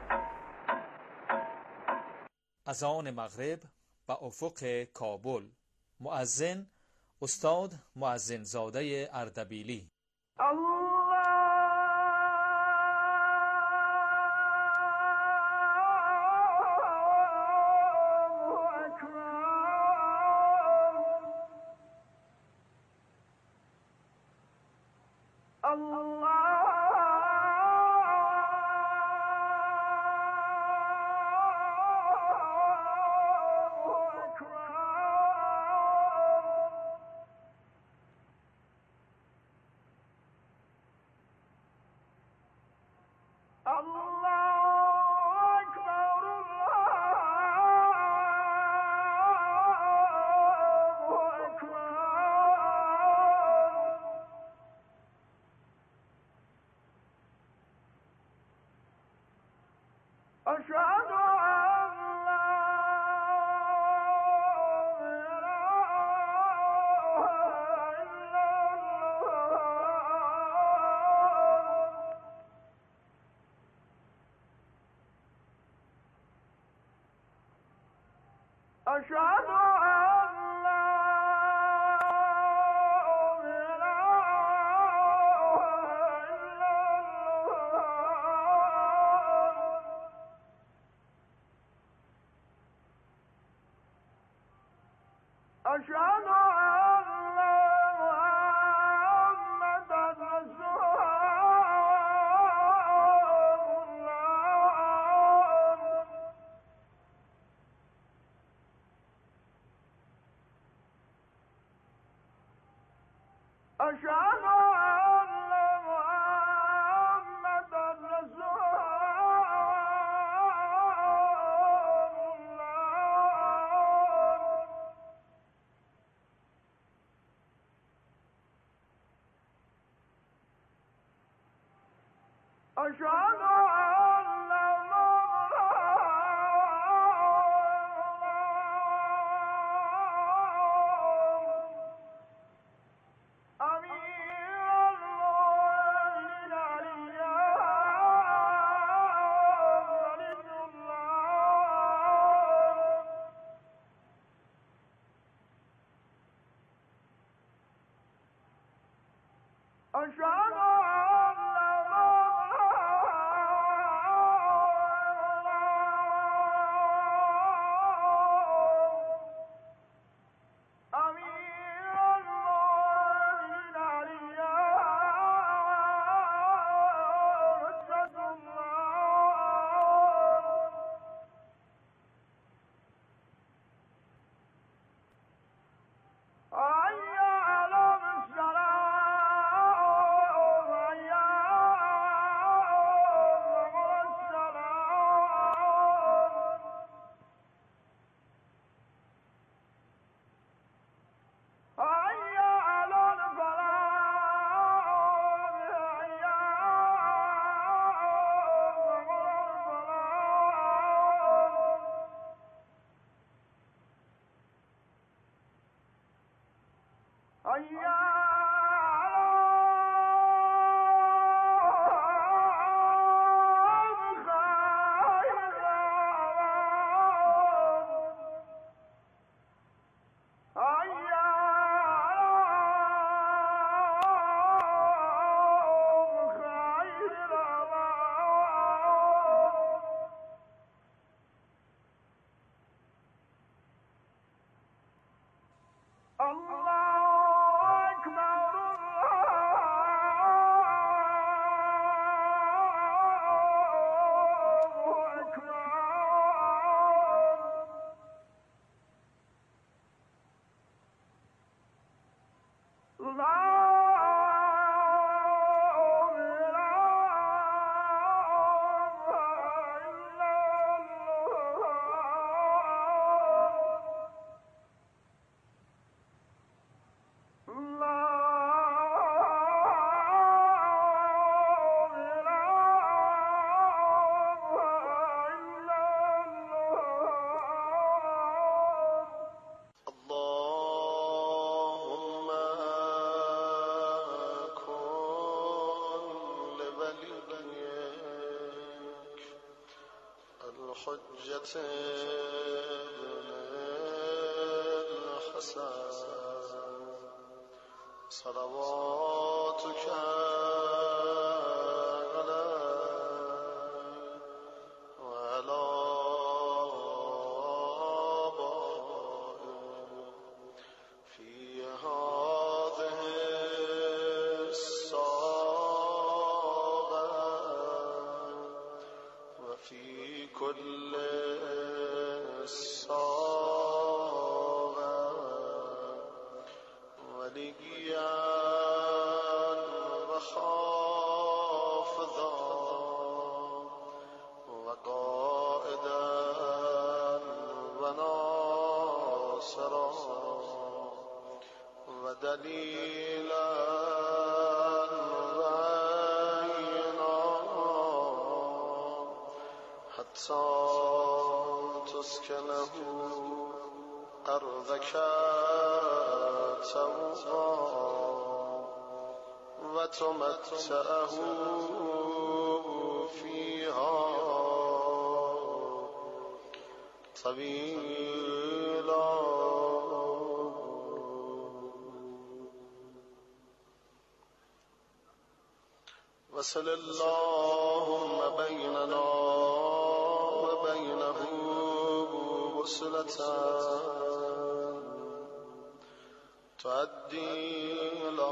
اذان مغرب با افق کابل. مؤذن استاد مؤذن زاده اردبیلی. الحجة الحسن صلواتك دليلا وعينا حتى تسكنه أرضك طوعا وتمتعه فيها طويلا وصل اللهم بيننا وبينه وصلة تؤدي إلى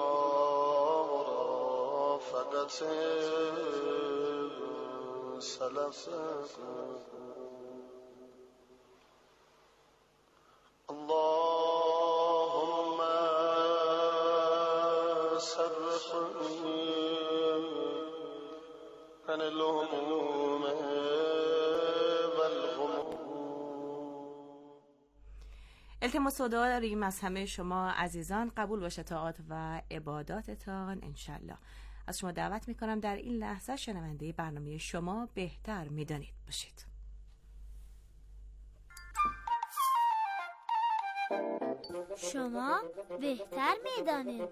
مرافقة سلفك اللهم صرفني عن الهموم والغموم. التماس و دعا داریم از همه شما عزیزان، قبول باشه طاعات و عباداتتان انشالله. از شما دعوت میکنم در این لحظه شنونده برنامه شما بهتر میدانید باشید. شما بهتر میدانید.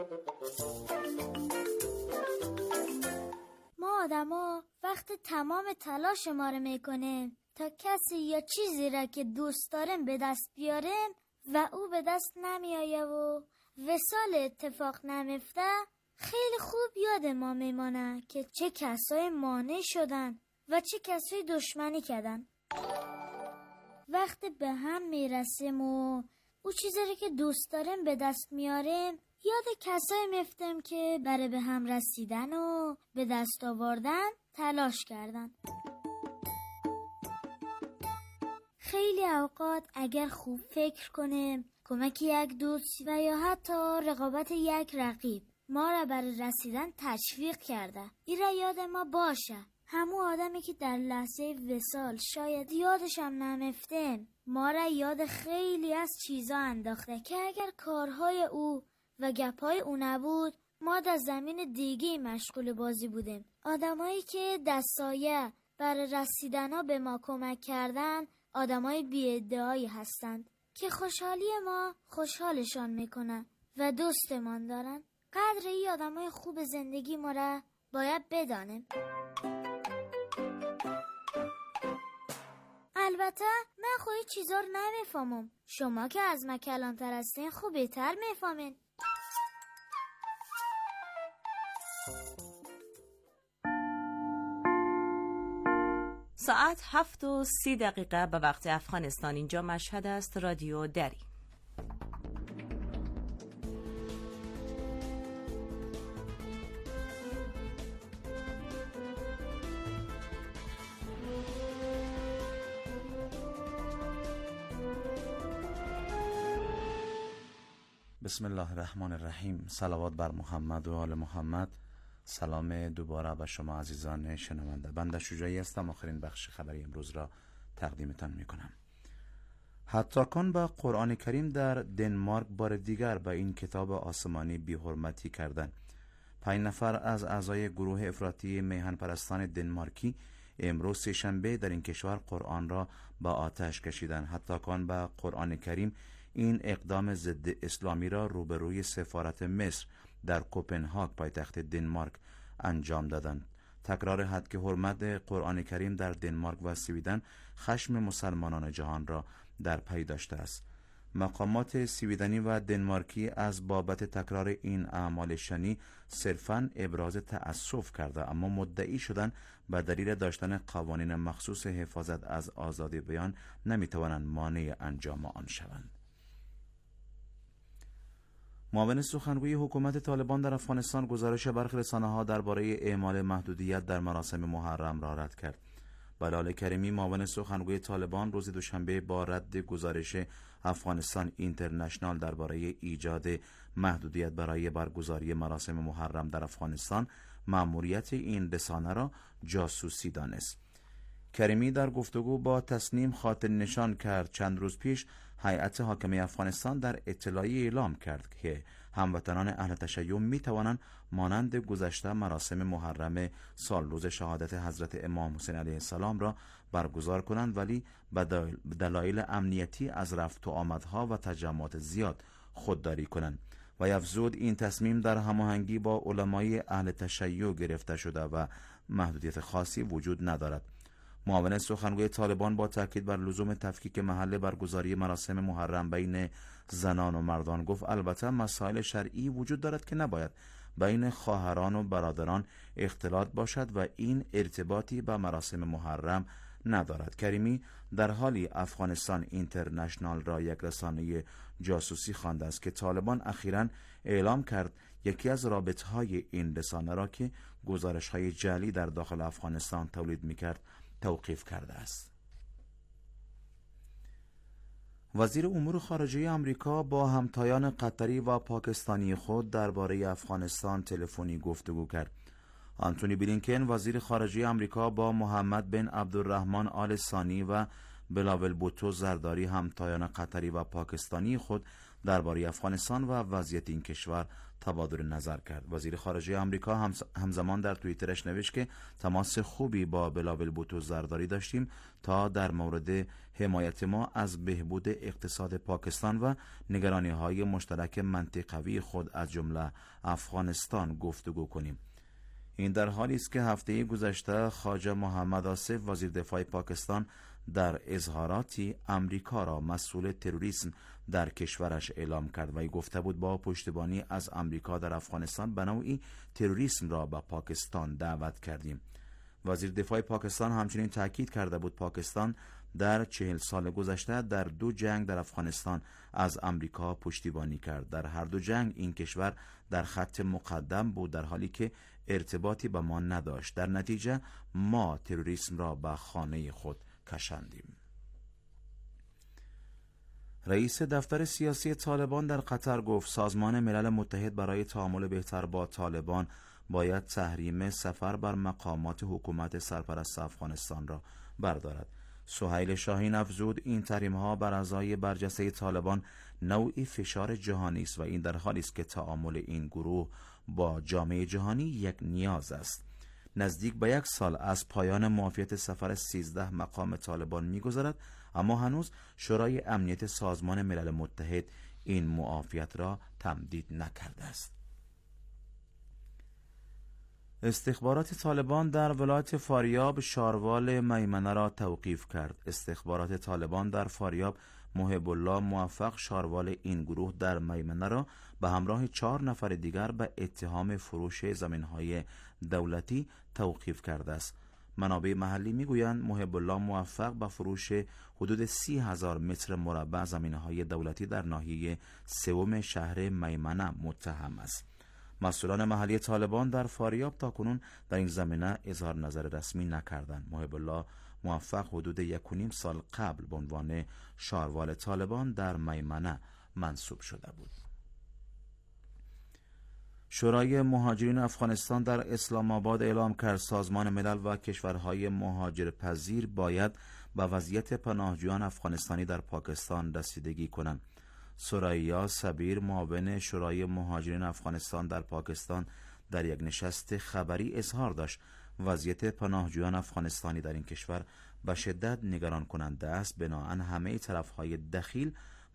ما آدما وقت تمام تلاش ما رو میکنیم تا کسی یا چیزی را که دوست داریم به دست بیاریم و او به دست نمیآیه و وصال اتفاق نمیفته، خیلی خوب یاد ما میمانه که چه کسای مانع شدن و چه کسای دشمنی کردن. وقتی به هم میرسیم و او چیزی را که دوست داریم به دست میاریم، یاد کسایی میفتیم که برای به هم رسیدن و به دست آوردن تلاش کردن. خیلی اوقات اگر خوب فکر کنیم، کمک یک دوست و یا حتی رقابت یک رقیب ما را برای رسیدن تشویق کرده، این را یاد ما باشه. همون آدمی که در لحظه وصال شاید یادش هم نمیفتیم، ما را یاد خیلی از چیزا انداخته که اگر کارهای او و گپای او نبود، ما در زمین دیگه مشغول بازی بودیم. آدمایی که دستایه برای رسیدن ها به ما کمک کردن، آدمای بی ادعایی هستند که خوشحالی ما خوشحالشان میکنن و دوستمان دارن. قدر ای آدمای خوب زندگی ما را باید بدانیم. البته من خوی چیزا رو نمیفهمم. شما که از من کلانتر هستین خوب بهتر میفهمین. ساعت هفت و سی دقیقه به وقت افغانستان. اینجا مشهد است، رادیو دری. بسم الله الرحمن الرحیم. صلوات بر محمد و آل محمد. سلام دوباره به شما عزیزان شنونده. بنده شجاعی هستم. آخرین بخش خبری امروز را تقدیمتان می کنم. حتاکان به قرآن کریم در دنمارک بار دیگر به این کتاب آسمانی بی حرمتی کردند. پنج نفر از اعضای گروه افراطی میهن پرستان دنمارکی امروز سه‌شنبه در این کشور قرآن را با آتش کشیدند. حتاکان به قرآن کریم این اقدام ضد اسلامی را روبروی سفارت مصر در کوپنهاگ پایتخت دنمارک انجام دادند. تکرار حد حرمت قرآن کریم در دنمارک و سویدن خشم مسلمانان جهان را در پی داشته است. مقامات سویدنی و دنمارکی از بابت تکرار این اعمال شنی صرفاً ابراز تأسف کرده، اما مدعی شدن به دلیل داشتن قوانین مخصوص حفاظت از آزادی بیان نمیتوانند مانع انجام آن شوند. معاون سخنگوی حکومت طالبان در افغانستان گزارش برخی رسانه‌ها درباره اعمال محدودیت در مراسم محرم را رد کرد. بلال کریمی معاون سخنگوی طالبان روز دوشنبه با رد گزارش افغانستان اینترنشنال درباره ایجاد محدودیت برای برگزاری مراسم محرم در افغانستان مأموریت این رسانه را جاسوسی دانست. کریمی در گفتگو با تسنیم خاطر نشان کرد چند روز پیش هیئت حاکمه افغانستان در اطلاعیه اعلام کرد که هموطنان اهل تشیع می توانند مانند گذشته مراسم محرم سال روز شهادت حضرت امام حسین علیه السلام را برگزار کنند، ولی به دلایل امنیتی از رفت و آمدها و تجمعات زیاد خودداری کنند. و افزود این تصمیم در هماهنگی با علمای اهل تشیع گرفته شده و محدودیت خاصی وجود ندارد. معاون سخنگوی طالبان با تاکید بر لزوم تفکیک محل برگزاری مراسم محرم بین زنان و مردان گفت البته مسائل شرعی وجود دارد که نباید بین خواهران و برادران اختلاط باشد و این ارتباطی با مراسم محرم ندارد. کریمی در حالی افغانستان اینترنشنال را یک رسانه جاسوسی خوانده است که طالبان اخیراً اعلام کرد یکی از رابطه‌های این رسانه را که گزارش‌های جعلی در داخل افغانستان تولید می‌کرد توقیف کرده است. وزیر امور خارجه آمریکا با همتایان قطری و پاکستانی خود درباره افغانستان تلفنی گفتگو کرد. آنتونی بلینکن وزیر خارجه آمریکا با محمد بن عبدالرحمن آل ثانی و بلاول بوتو زرداری همتایان قطری و پاکستانی خود درباره افغانستان و وضعیت این کشور تبادل نظر کرد. وزیر خارجه آمریکا همزمان در توییترش نوشت که تماس خوبی با بلاول بوتو زرداری داشتیم تا در مورد حمایت ما از بهبود اقتصاد پاکستان و نگرانی‌های مشترک منطقوی خود از جمله افغانستان گفتگو کنیم. این در حالی است که هفته گذشته خواجه محمد آصف وزیر دفاع پاکستان در اظهاراتی امریکا را مسئول تروریسم در کشورش اعلام کرد و گفته بود با پشتیبانی از امریکا در افغانستان به نوعی تروریسم را به پاکستان دعوت کردیم. وزیر دفاع پاکستان همچنین تاکید کرده بود پاکستان در چهل سال گذشته در دو جنگ در افغانستان از امریکا پشتیبانی کرد. در هر دو جنگ این کشور در خط مقدم بود در حالی که ارتباطی با ما نداشت. در نتیجه ما تروریسم را به خانه خود کشاندیم. رئیس دفتر سیاسی طالبان در قطر گفت سازمان ملل متحد برای تعامل بهتر با طالبان باید تحریم سفر بر مقامات حکومت سرپرست افغانستان را بردارد. سهیل شاهین افزود این تحریم‌ها بر اعضای برجسته طالبان نوعی فشار جهانی است و این در حالی است که تعامل این گروه با جامعه جهانی یک نیاز است. نزدیک به یک سال از پایان معافیت سفر سیزده مقام طالبان می‌گذرد، اما هنوز شورای امنیت سازمان ملل متحد این معافیت را تمدید نکرده است. استخبارات طالبان در ولایت فاریاب شاروال میمنه را توقیف کرد. استخبارات طالبان در فاریاب محب الله موفق شاروال این گروه در میمنه را به همراه چهار نفر دیگر به اتهام فروش زمین‌های دولتی توقیف کرده است. منابع محلی میگویند محب الله موفق به فروش حدود سی هزار متر مربع زمین‌های دولتی در ناحیه سوم شهر میمنه متهم است. مسئولان محلی طالبان در فاریاب تاکنون در این زمینه اظهار نظر رسمی نکردند. محب الله موفق حدود یک و نیم سال قبل به عنوان شاروال طالبان در میمنه منصوب شده بود. شورای مهاجرین افغانستان در اسلام آباد اعلام کرد سازمان ملل و کشورهای مهاجرپذیر باید به وضعیت پناهجویان افغانستانی در پاکستان رسیدگی کنند. ثریا صبیر معاون شورای مهاجرین افغانستان در پاکستان در یک نشست خبری اظهار داشت وضعیت پناهجویان افغانستانی در این کشور به شدت نگران کننده است. بنابراین همه طرفهای دخیل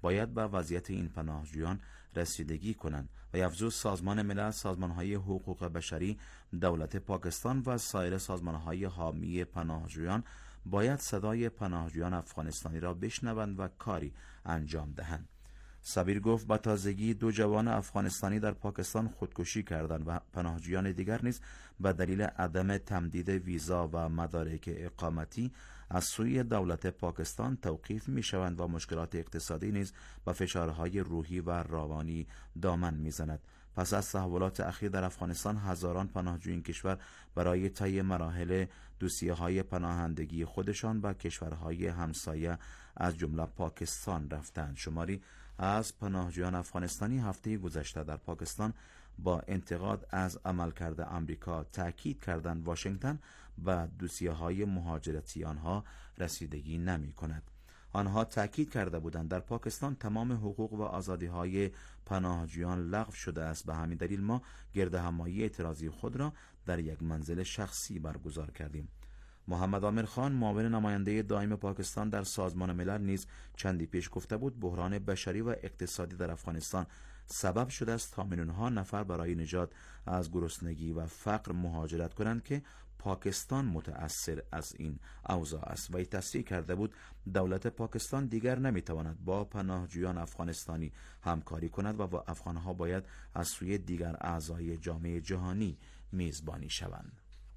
باید به وضعیت این پناهجویان رسیدگی کنند و افزود سازمان ملل، سازمان‌های حقوق بشری، دولت پاکستان و سایر سازمان‌های حامی پناهجویان باید صدای پناهجویان افغانستانی را بشنوند و کاری انجام دهند. سبیر گفت با تازگی دو جوان افغانستانی در پاکستان خودکشی کردند و پناهجویان دیگر نیز به دلیل عدم تمدید ویزا و مدارک اقامتی از سوی دولت پاکستان توقیف می شوند و مشکلات اقتصادی نیز به فشارهای روحی و روانی دامن می زند. پس از تحولات اخیر در افغانستان هزاران پناهجوی این کشور برای طی مراحل دوسیه های پناهندگی خودشان به کشورهای همسایه از جمله پاکستان رفتند. شماری از پناهجویان افغانستانی هفته گذشته در پاکستان با انتقاد از عملکرد آمریکا تأکید کردند واشنگتن به دوسیه های مهاجرتی آنها رسیدگی نمی کند. آنها تأکید کرده بودند در پاکستان تمام حقوق و آزادی های پناهجویان لغو شده است. به همین دلیل ما گردهمایی اعتراضی خود را در یک منزل شخصی برگزار کردیم. محمد عامر خان، معاون نماینده دائم پاکستان در سازمان ملل، نیز چندی پیش گفته بود بحران بشری و اقتصادی در افغانستان سبب شده است تا میلیون‌ها نفر برای نجات از گرسنگی و فقر مهاجرت کنند که پاکستان متأثر از این اوضاع است. و تصریح کرده بود دولت پاکستان دیگر نمیتواند با پناهجویان افغانستانی همکاری کند و افغانها باید از سوی دیگر اعضای جامعه جهانی میزبانی شوند.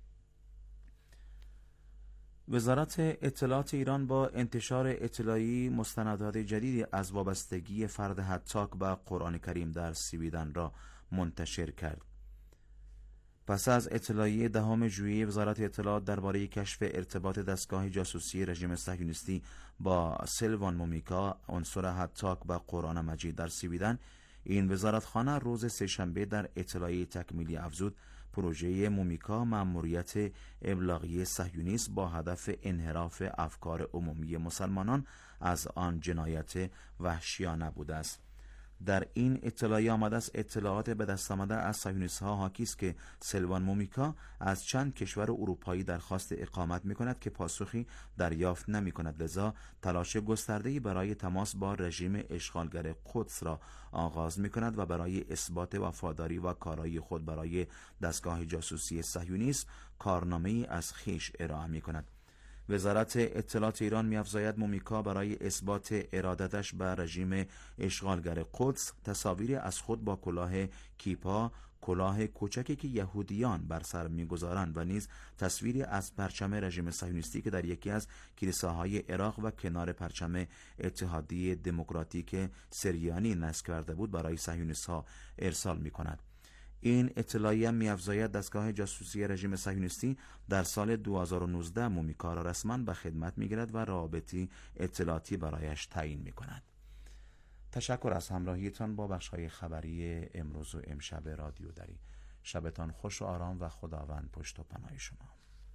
وزارت اطلاعات ایران با انتشار اطلاعی مستندات جدیدی از وابستگی فرد هتاک به قرآن کریم در سویدن را منتشر کرد. پس از اطلاعیه دهم ژوئیه وزارت اطلاعات درباره کشف ارتباط دستگاه جاسوسی رژیم صهیونیستی با سلوان مومیکا، عنصر هتاک به قرآن مجید در سویدن، این وزارتخانه روز سه‌شنبه در اطلاعیه تکمیلی افزود پروژه مومیکا مأموریت ابلاغی صهیونیست با هدف انحراف افکار عمومی مسلمانان از آن جنایت وحشیانه بوده است. در این اطلاعیه آمده است اطلاعات به دست آمده از صهیونیست‌ها حاکی است که سلوان مومیکا از چند کشور اروپایی درخواست اقامت می‌کند که پاسخی دریافت نمی‌کند، لذا تلاش گسترده‌ای برای تماس با رژیم اشغالگر قدس را آغاز می‌کند و برای اثبات وفاداری و کارایی خود برای دستگاه جاسوسی صهیونیست کارنامه‌ای از خویش ارائه می‌کند. وزارت اطلاعات ایران می‌افزاید مومیکا برای اثبات ارادتش به رژیم اشغالگر قدس تصاویری از خود با کلاه کیپا، کلاه کوچکی که یهودیان بر سر می‌گذارند، و نیز تصویری از پرچم رژیم صهیونیستی که در یکی از کلیساهای عراق و کنار پرچم اتحادیه دموکراتیک سریانی نصب کرده بود برای صهیونیست‌ها ارسال می‌کند. این اطلاعیه می‌افزاید دستگاه جاسوسی رژیم صهیونیستی در سال دو هزار و نوزده مومیکا را رسما به خدمت می‌گیرد و رابطی اطلاعاتی برایش تعیین می‌کند. تشکر از همراهیتان با بخش‌های خبری امروز و امشب رادیو دری. شبتان خوش و آرام و خداوند پشت و پناه شما.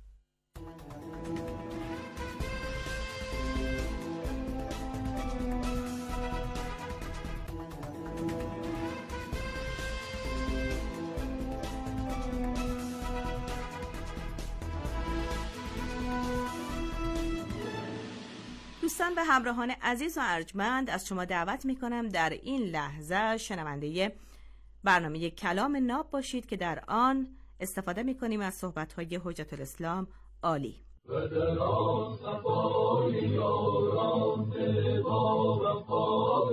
دوستان و همراهان عزیز و ارجمند، از شما دعوت میکنم در این لحظه شنونده برنامه کلام ناب باشید که در آن استفاده میکنیم از صحبت‌های حجت الاسلام عالی. و در آن صفای یاران با وفا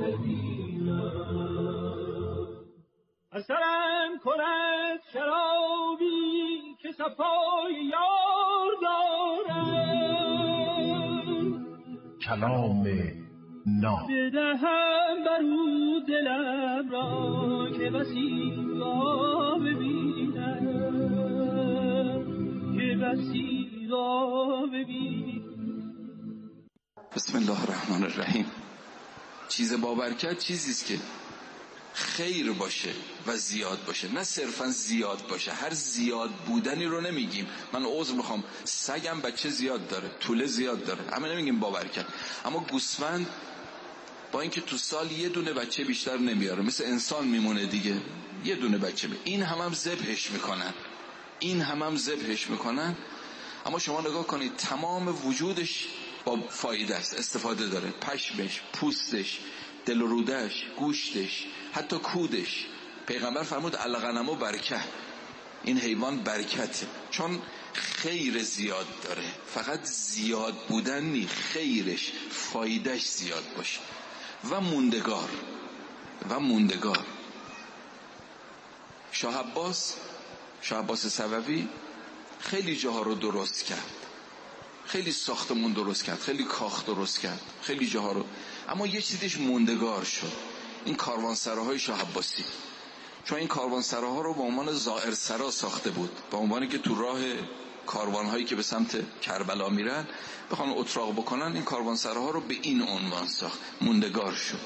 ببینم، اثرم کند شرابی که صفای یار دارد، کلام ناب بدهم برو دلم را که بسی را ببینم، که بسی را ببینم. بسم الله الرحمن الرحیم. چیز بابرکت چیزیست که خیر باشه و زیاد باشه، نه صرفا زیاد باشه. هر زیاد بودنی رو نمیگیم. من عذر میخوام، سگم بچه زیاد داره، توله زیاد داره، همه نمیگیم بابرکت. اما گوسفند با اینکه تو سال یه دونه بچه بیشتر نمیاره، مثل انسان میمونه دیگه، یه دونه بچه بی. این هم هم ذبحش میکنن، این هم هم ذبحش میکنن، اما شما نگاه کنید تمام وجودش با فایده است، استفاده داره. پشمش، پوستش، دل و رودش، گوشتش، حتی کودش. پیغمبر فرمود الغنم و برکه، این حیوان برکته، چون خیر زیاد داره. فقط زیاد بودن نی، خیرش، فایدهش زیاد باشه. و موندگار و موندگار شاه عباس شاه عباس صفوی خیلی جاها رو درست کرد، خیلی ساختمون درست کرد، خیلی کاخ درست کرد، خیلی جاها رو، اما یه چیزش موندگار شد، این کاروانسراهای شاه عباسی. چون این کاروانسراها رو به عنوان زائرسرا ساخته بود، به عنوانی که تو راه کاروانهایی که به سمت کربلا میرن بخوان اتراق بکنن، این کاروانسراها رو به این عنوان ساخت، موندگار شد.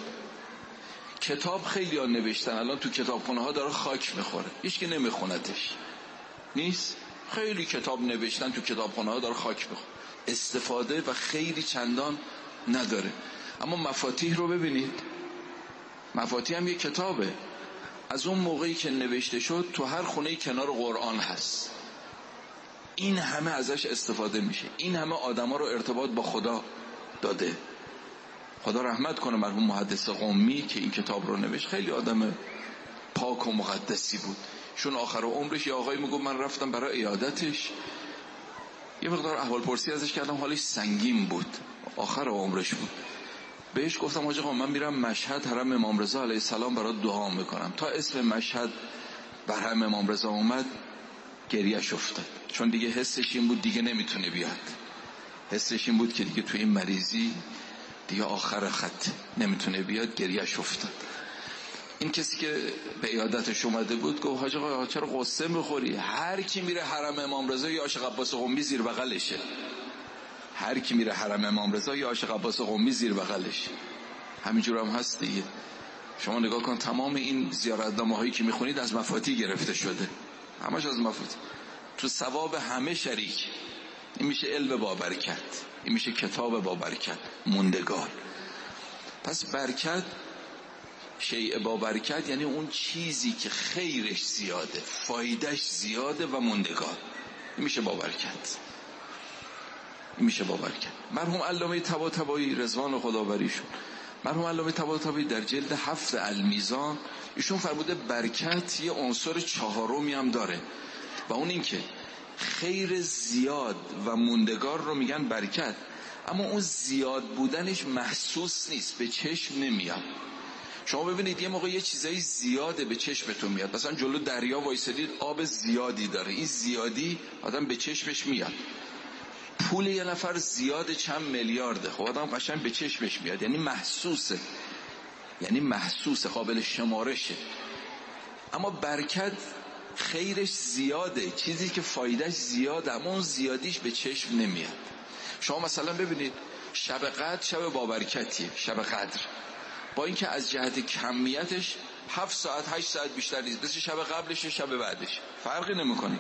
کتاب خیلی ها نوشتن، الان تو کتابخونه ها داره خاک میخوره، هیچ که نمیخونتش نیست. خیلی کتاب نوشتن تو کتابخونه ها داره خاک میخوره، استفاده و خیلی چندان نداره. اما مفاتیح رو ببینید، مفاتیح هم یه کتابه، از اون موقعی که نوشته شد تو هر خونه کنار قرآن هست. این همه ازش استفاده میشه، این همه آدما رو ارتباط با خدا داده. خدا رحمت کنه مرحوم محدث قمی که این کتاب رو نوشت، خیلی آدم پاک و مقدسی بود. شون آخر عمرش یه آقایی میگه من رفتم برای عیادتش، یه مقدار احوال پرسی ازش کردم، حالش سنگین بود، آخر عمرش بود. بهش گفتم حاج آقا من میرم مشهد حرم امام رضا علیه السلام برات دعا میکنم. تا اسم مشهد بر حرم امام رضا اومد گریه‌اش افتاد، چون دیگه حسش این بود دیگه نمیتونه بیاد، حسش این بود که دیگه تو این مریضی دیگه آخر خط نمیتونه بیاد، گریه‌اش افتاد. این کسی که به عیادتش اومده بود گفت حاج آقا چرا قصه میخوری؟ هر کی میره حرم امام رضا یا عاشق عباس قمی زیر بغلشه، هر کی میره حرم امام رضا یا عاشق عباس قمی زیر بغلشه. همینجور هم هست دیگه. شما نگاه کن تمام این زیارتنامه هایی که میخونید از مفاتیح گرفته شده، همش از مفاتیح، تو ثواب همه شریک. این میشه علم با برکت، این میشه کتاب با برکت، موندگار. پس برکت، شیء با برکت یعنی اون چیزی که خیرش زیاده، فایدهش زیاده و موندگار. این میشه با برکت، این میشه با برکت. مرحوم علامه طباطبایی رضوان خدا بریشون، مرحوم علامه طباطبایی در جلد هفت المیزان ایشون فرموده برکت یه عنصر چهارمی هم داره و اون این که خیر زیاد و موندگار رو میگن برکت، اما اون زیاد بودنش محسوس نیست، به چشم نمیاد. شما ببینید یه موقع یه چیزایی زیاده به چشمتون میاد، مثلا جلو دریا وایسادید آب زیادی داره، این زیادی آدم به چشمش میاد. پول یه نفر زیاد چند میلیارده، خب آدم قشنگ به چشمش میاد، یعنی محسوسه، یعنی محسوسه، قابل شمارشه. اما برکت خیرش زیاده، چیزی که فایدهش زیاده اما اون زیادیش به چشم نمیاد. شما مثلا ببینید شب قدر شب بابرکتیه، شب قدر، با اینکه از جهت کمیتش هفت ساعت هشت ساعت بیشتر نیست، مثل شب قبلش و شب بعدش فرقی نمیکنه.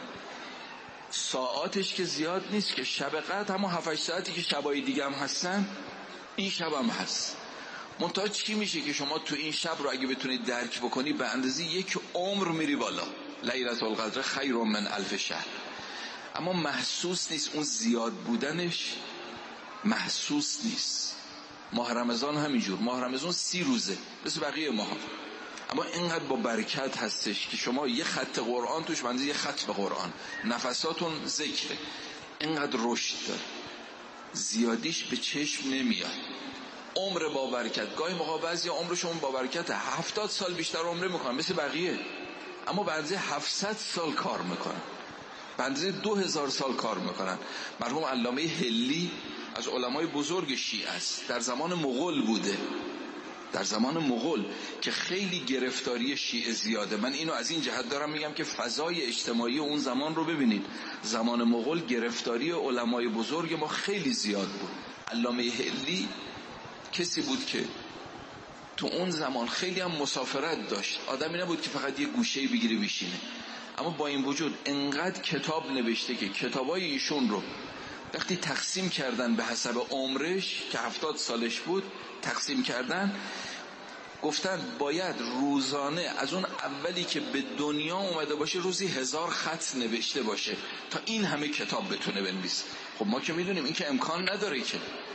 ساعاتش که زیاد نیست که، شب قدر همون هفت هشت ساعتی که شبای دیگه هم هستن این شب هم هست. منتها چی میشه که شما تو این شب رو اگه بتونید درک بکنی به اندازه یک عمر میری بالا. لیلة القدر خیر من الف شهر. اما محسوس نیست، اون زیاد بودنش محسوس نیست. ماه رمضان همینجور، ماه رمضان سی روزه مثل بقیه ماه، اما اینقدر با برکت هستش که شما یه خط قرآن توش بنده یه خط به قرآن، نفساتون ذکره، اینقدر رشد داره، زیادیش به چشم نمیاد. عمر با برکت، گاهی موقع بعضی عمرشون با برکت هفتاد سال بیشتر عمر میکنن مثل بقیه، اما بعضی هفتصد سال کار میکنن، بعضی دو هزار سال کار میکنن. مرحوم علامه حلی از علمای بزرگ شیعه است، در زمان مغول بوده، در زمان مغول که خیلی گرفتاری شیعه زیاده. من اینو از این جهت دارم میگم که فضای اجتماعی اون زمان رو ببینید، زمان مغول گرفتاری علمای بزرگ ما خیلی زیاد بود. علامه حلی کسی بود که تو اون زمان خیلی هم مسافرت داشت، آدمی نبود که فقط یه گوشه‌ای بگیره بشینه، اما با این وجود انقدر کتاب نوشته که کتابای ایشون رو وقتی تقسیم کردن به حسب عمرش که هفتاد سالش بود تقسیم کردن، گفتن باید روزانه از اون اولی که به دنیا اومده باشه روزی هزار خط نوشته باشه تا این همه کتاب بتونه بنویسه. خب ما که میدونیم این که امکان نداره که،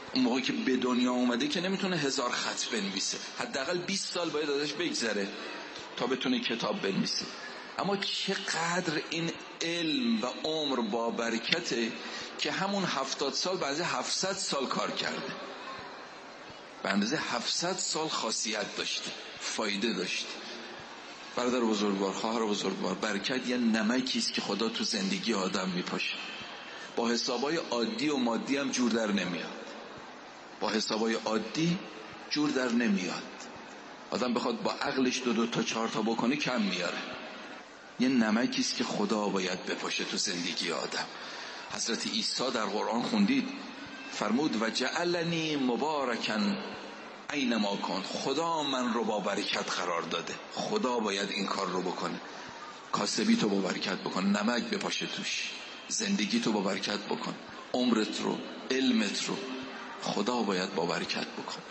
اون موقعی که به دنیا اومده که نمیتونه هزار خط بنویسه، حداقل بیست سال باید ازش بگذره تا بتونه کتاب بنویسه. اما چقدر این علم و عمر با برکته که همون هفتاد سال به اندازه هفتصد سال کار کرده، به اندازه هفتصد سال خاصیت داشته، فایده داشته. برادر بزرگوار، خواهر بزرگوار، برکت یه نمکی است که خدا تو زندگی آدم میپاشه. با حسابای عادی و مادی هم جور در نمیاد، با حسابای عادی جور در نمیاد. آدم بخواد با عقلش دو دو تا چهار تا بکنه کم میاره. یه نمکی است که خدا باید بپاشه تو زندگی آدم. حضرت عیسی در قرآن خوندید، فرمود و جعلنی مبارکن اینما کن. خدا من رو با برکت قرار داده، خدا باید این کار رو بکنه. کاسبی تو با برکت بکن، نمک بپاشه توش. زندگی تو با برکت بکن، عمرت رو، علمت رو خدا باید با برکت بکن.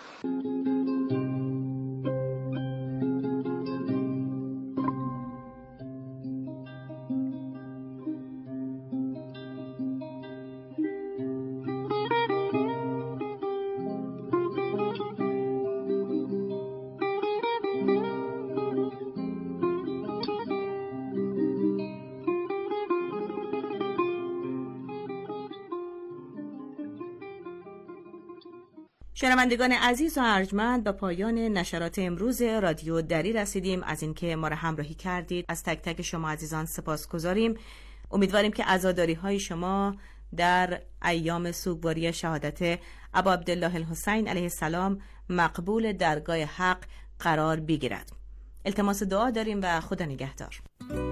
شنوندگان عزیز و ارجمند، به پایان نشرات امروز رادیو دری رسیدیم. از اینکه ما را همراهی کردید از تک تک شما عزیزان سپاسگزاریم. امیدواریم که عزاداری های شما در ایام سوگواری شهادت ابا عبدالله الحسین علیه السلام مقبول درگاه حق قرار بگیرد. التماس دعا داریم و خدا نگهدار.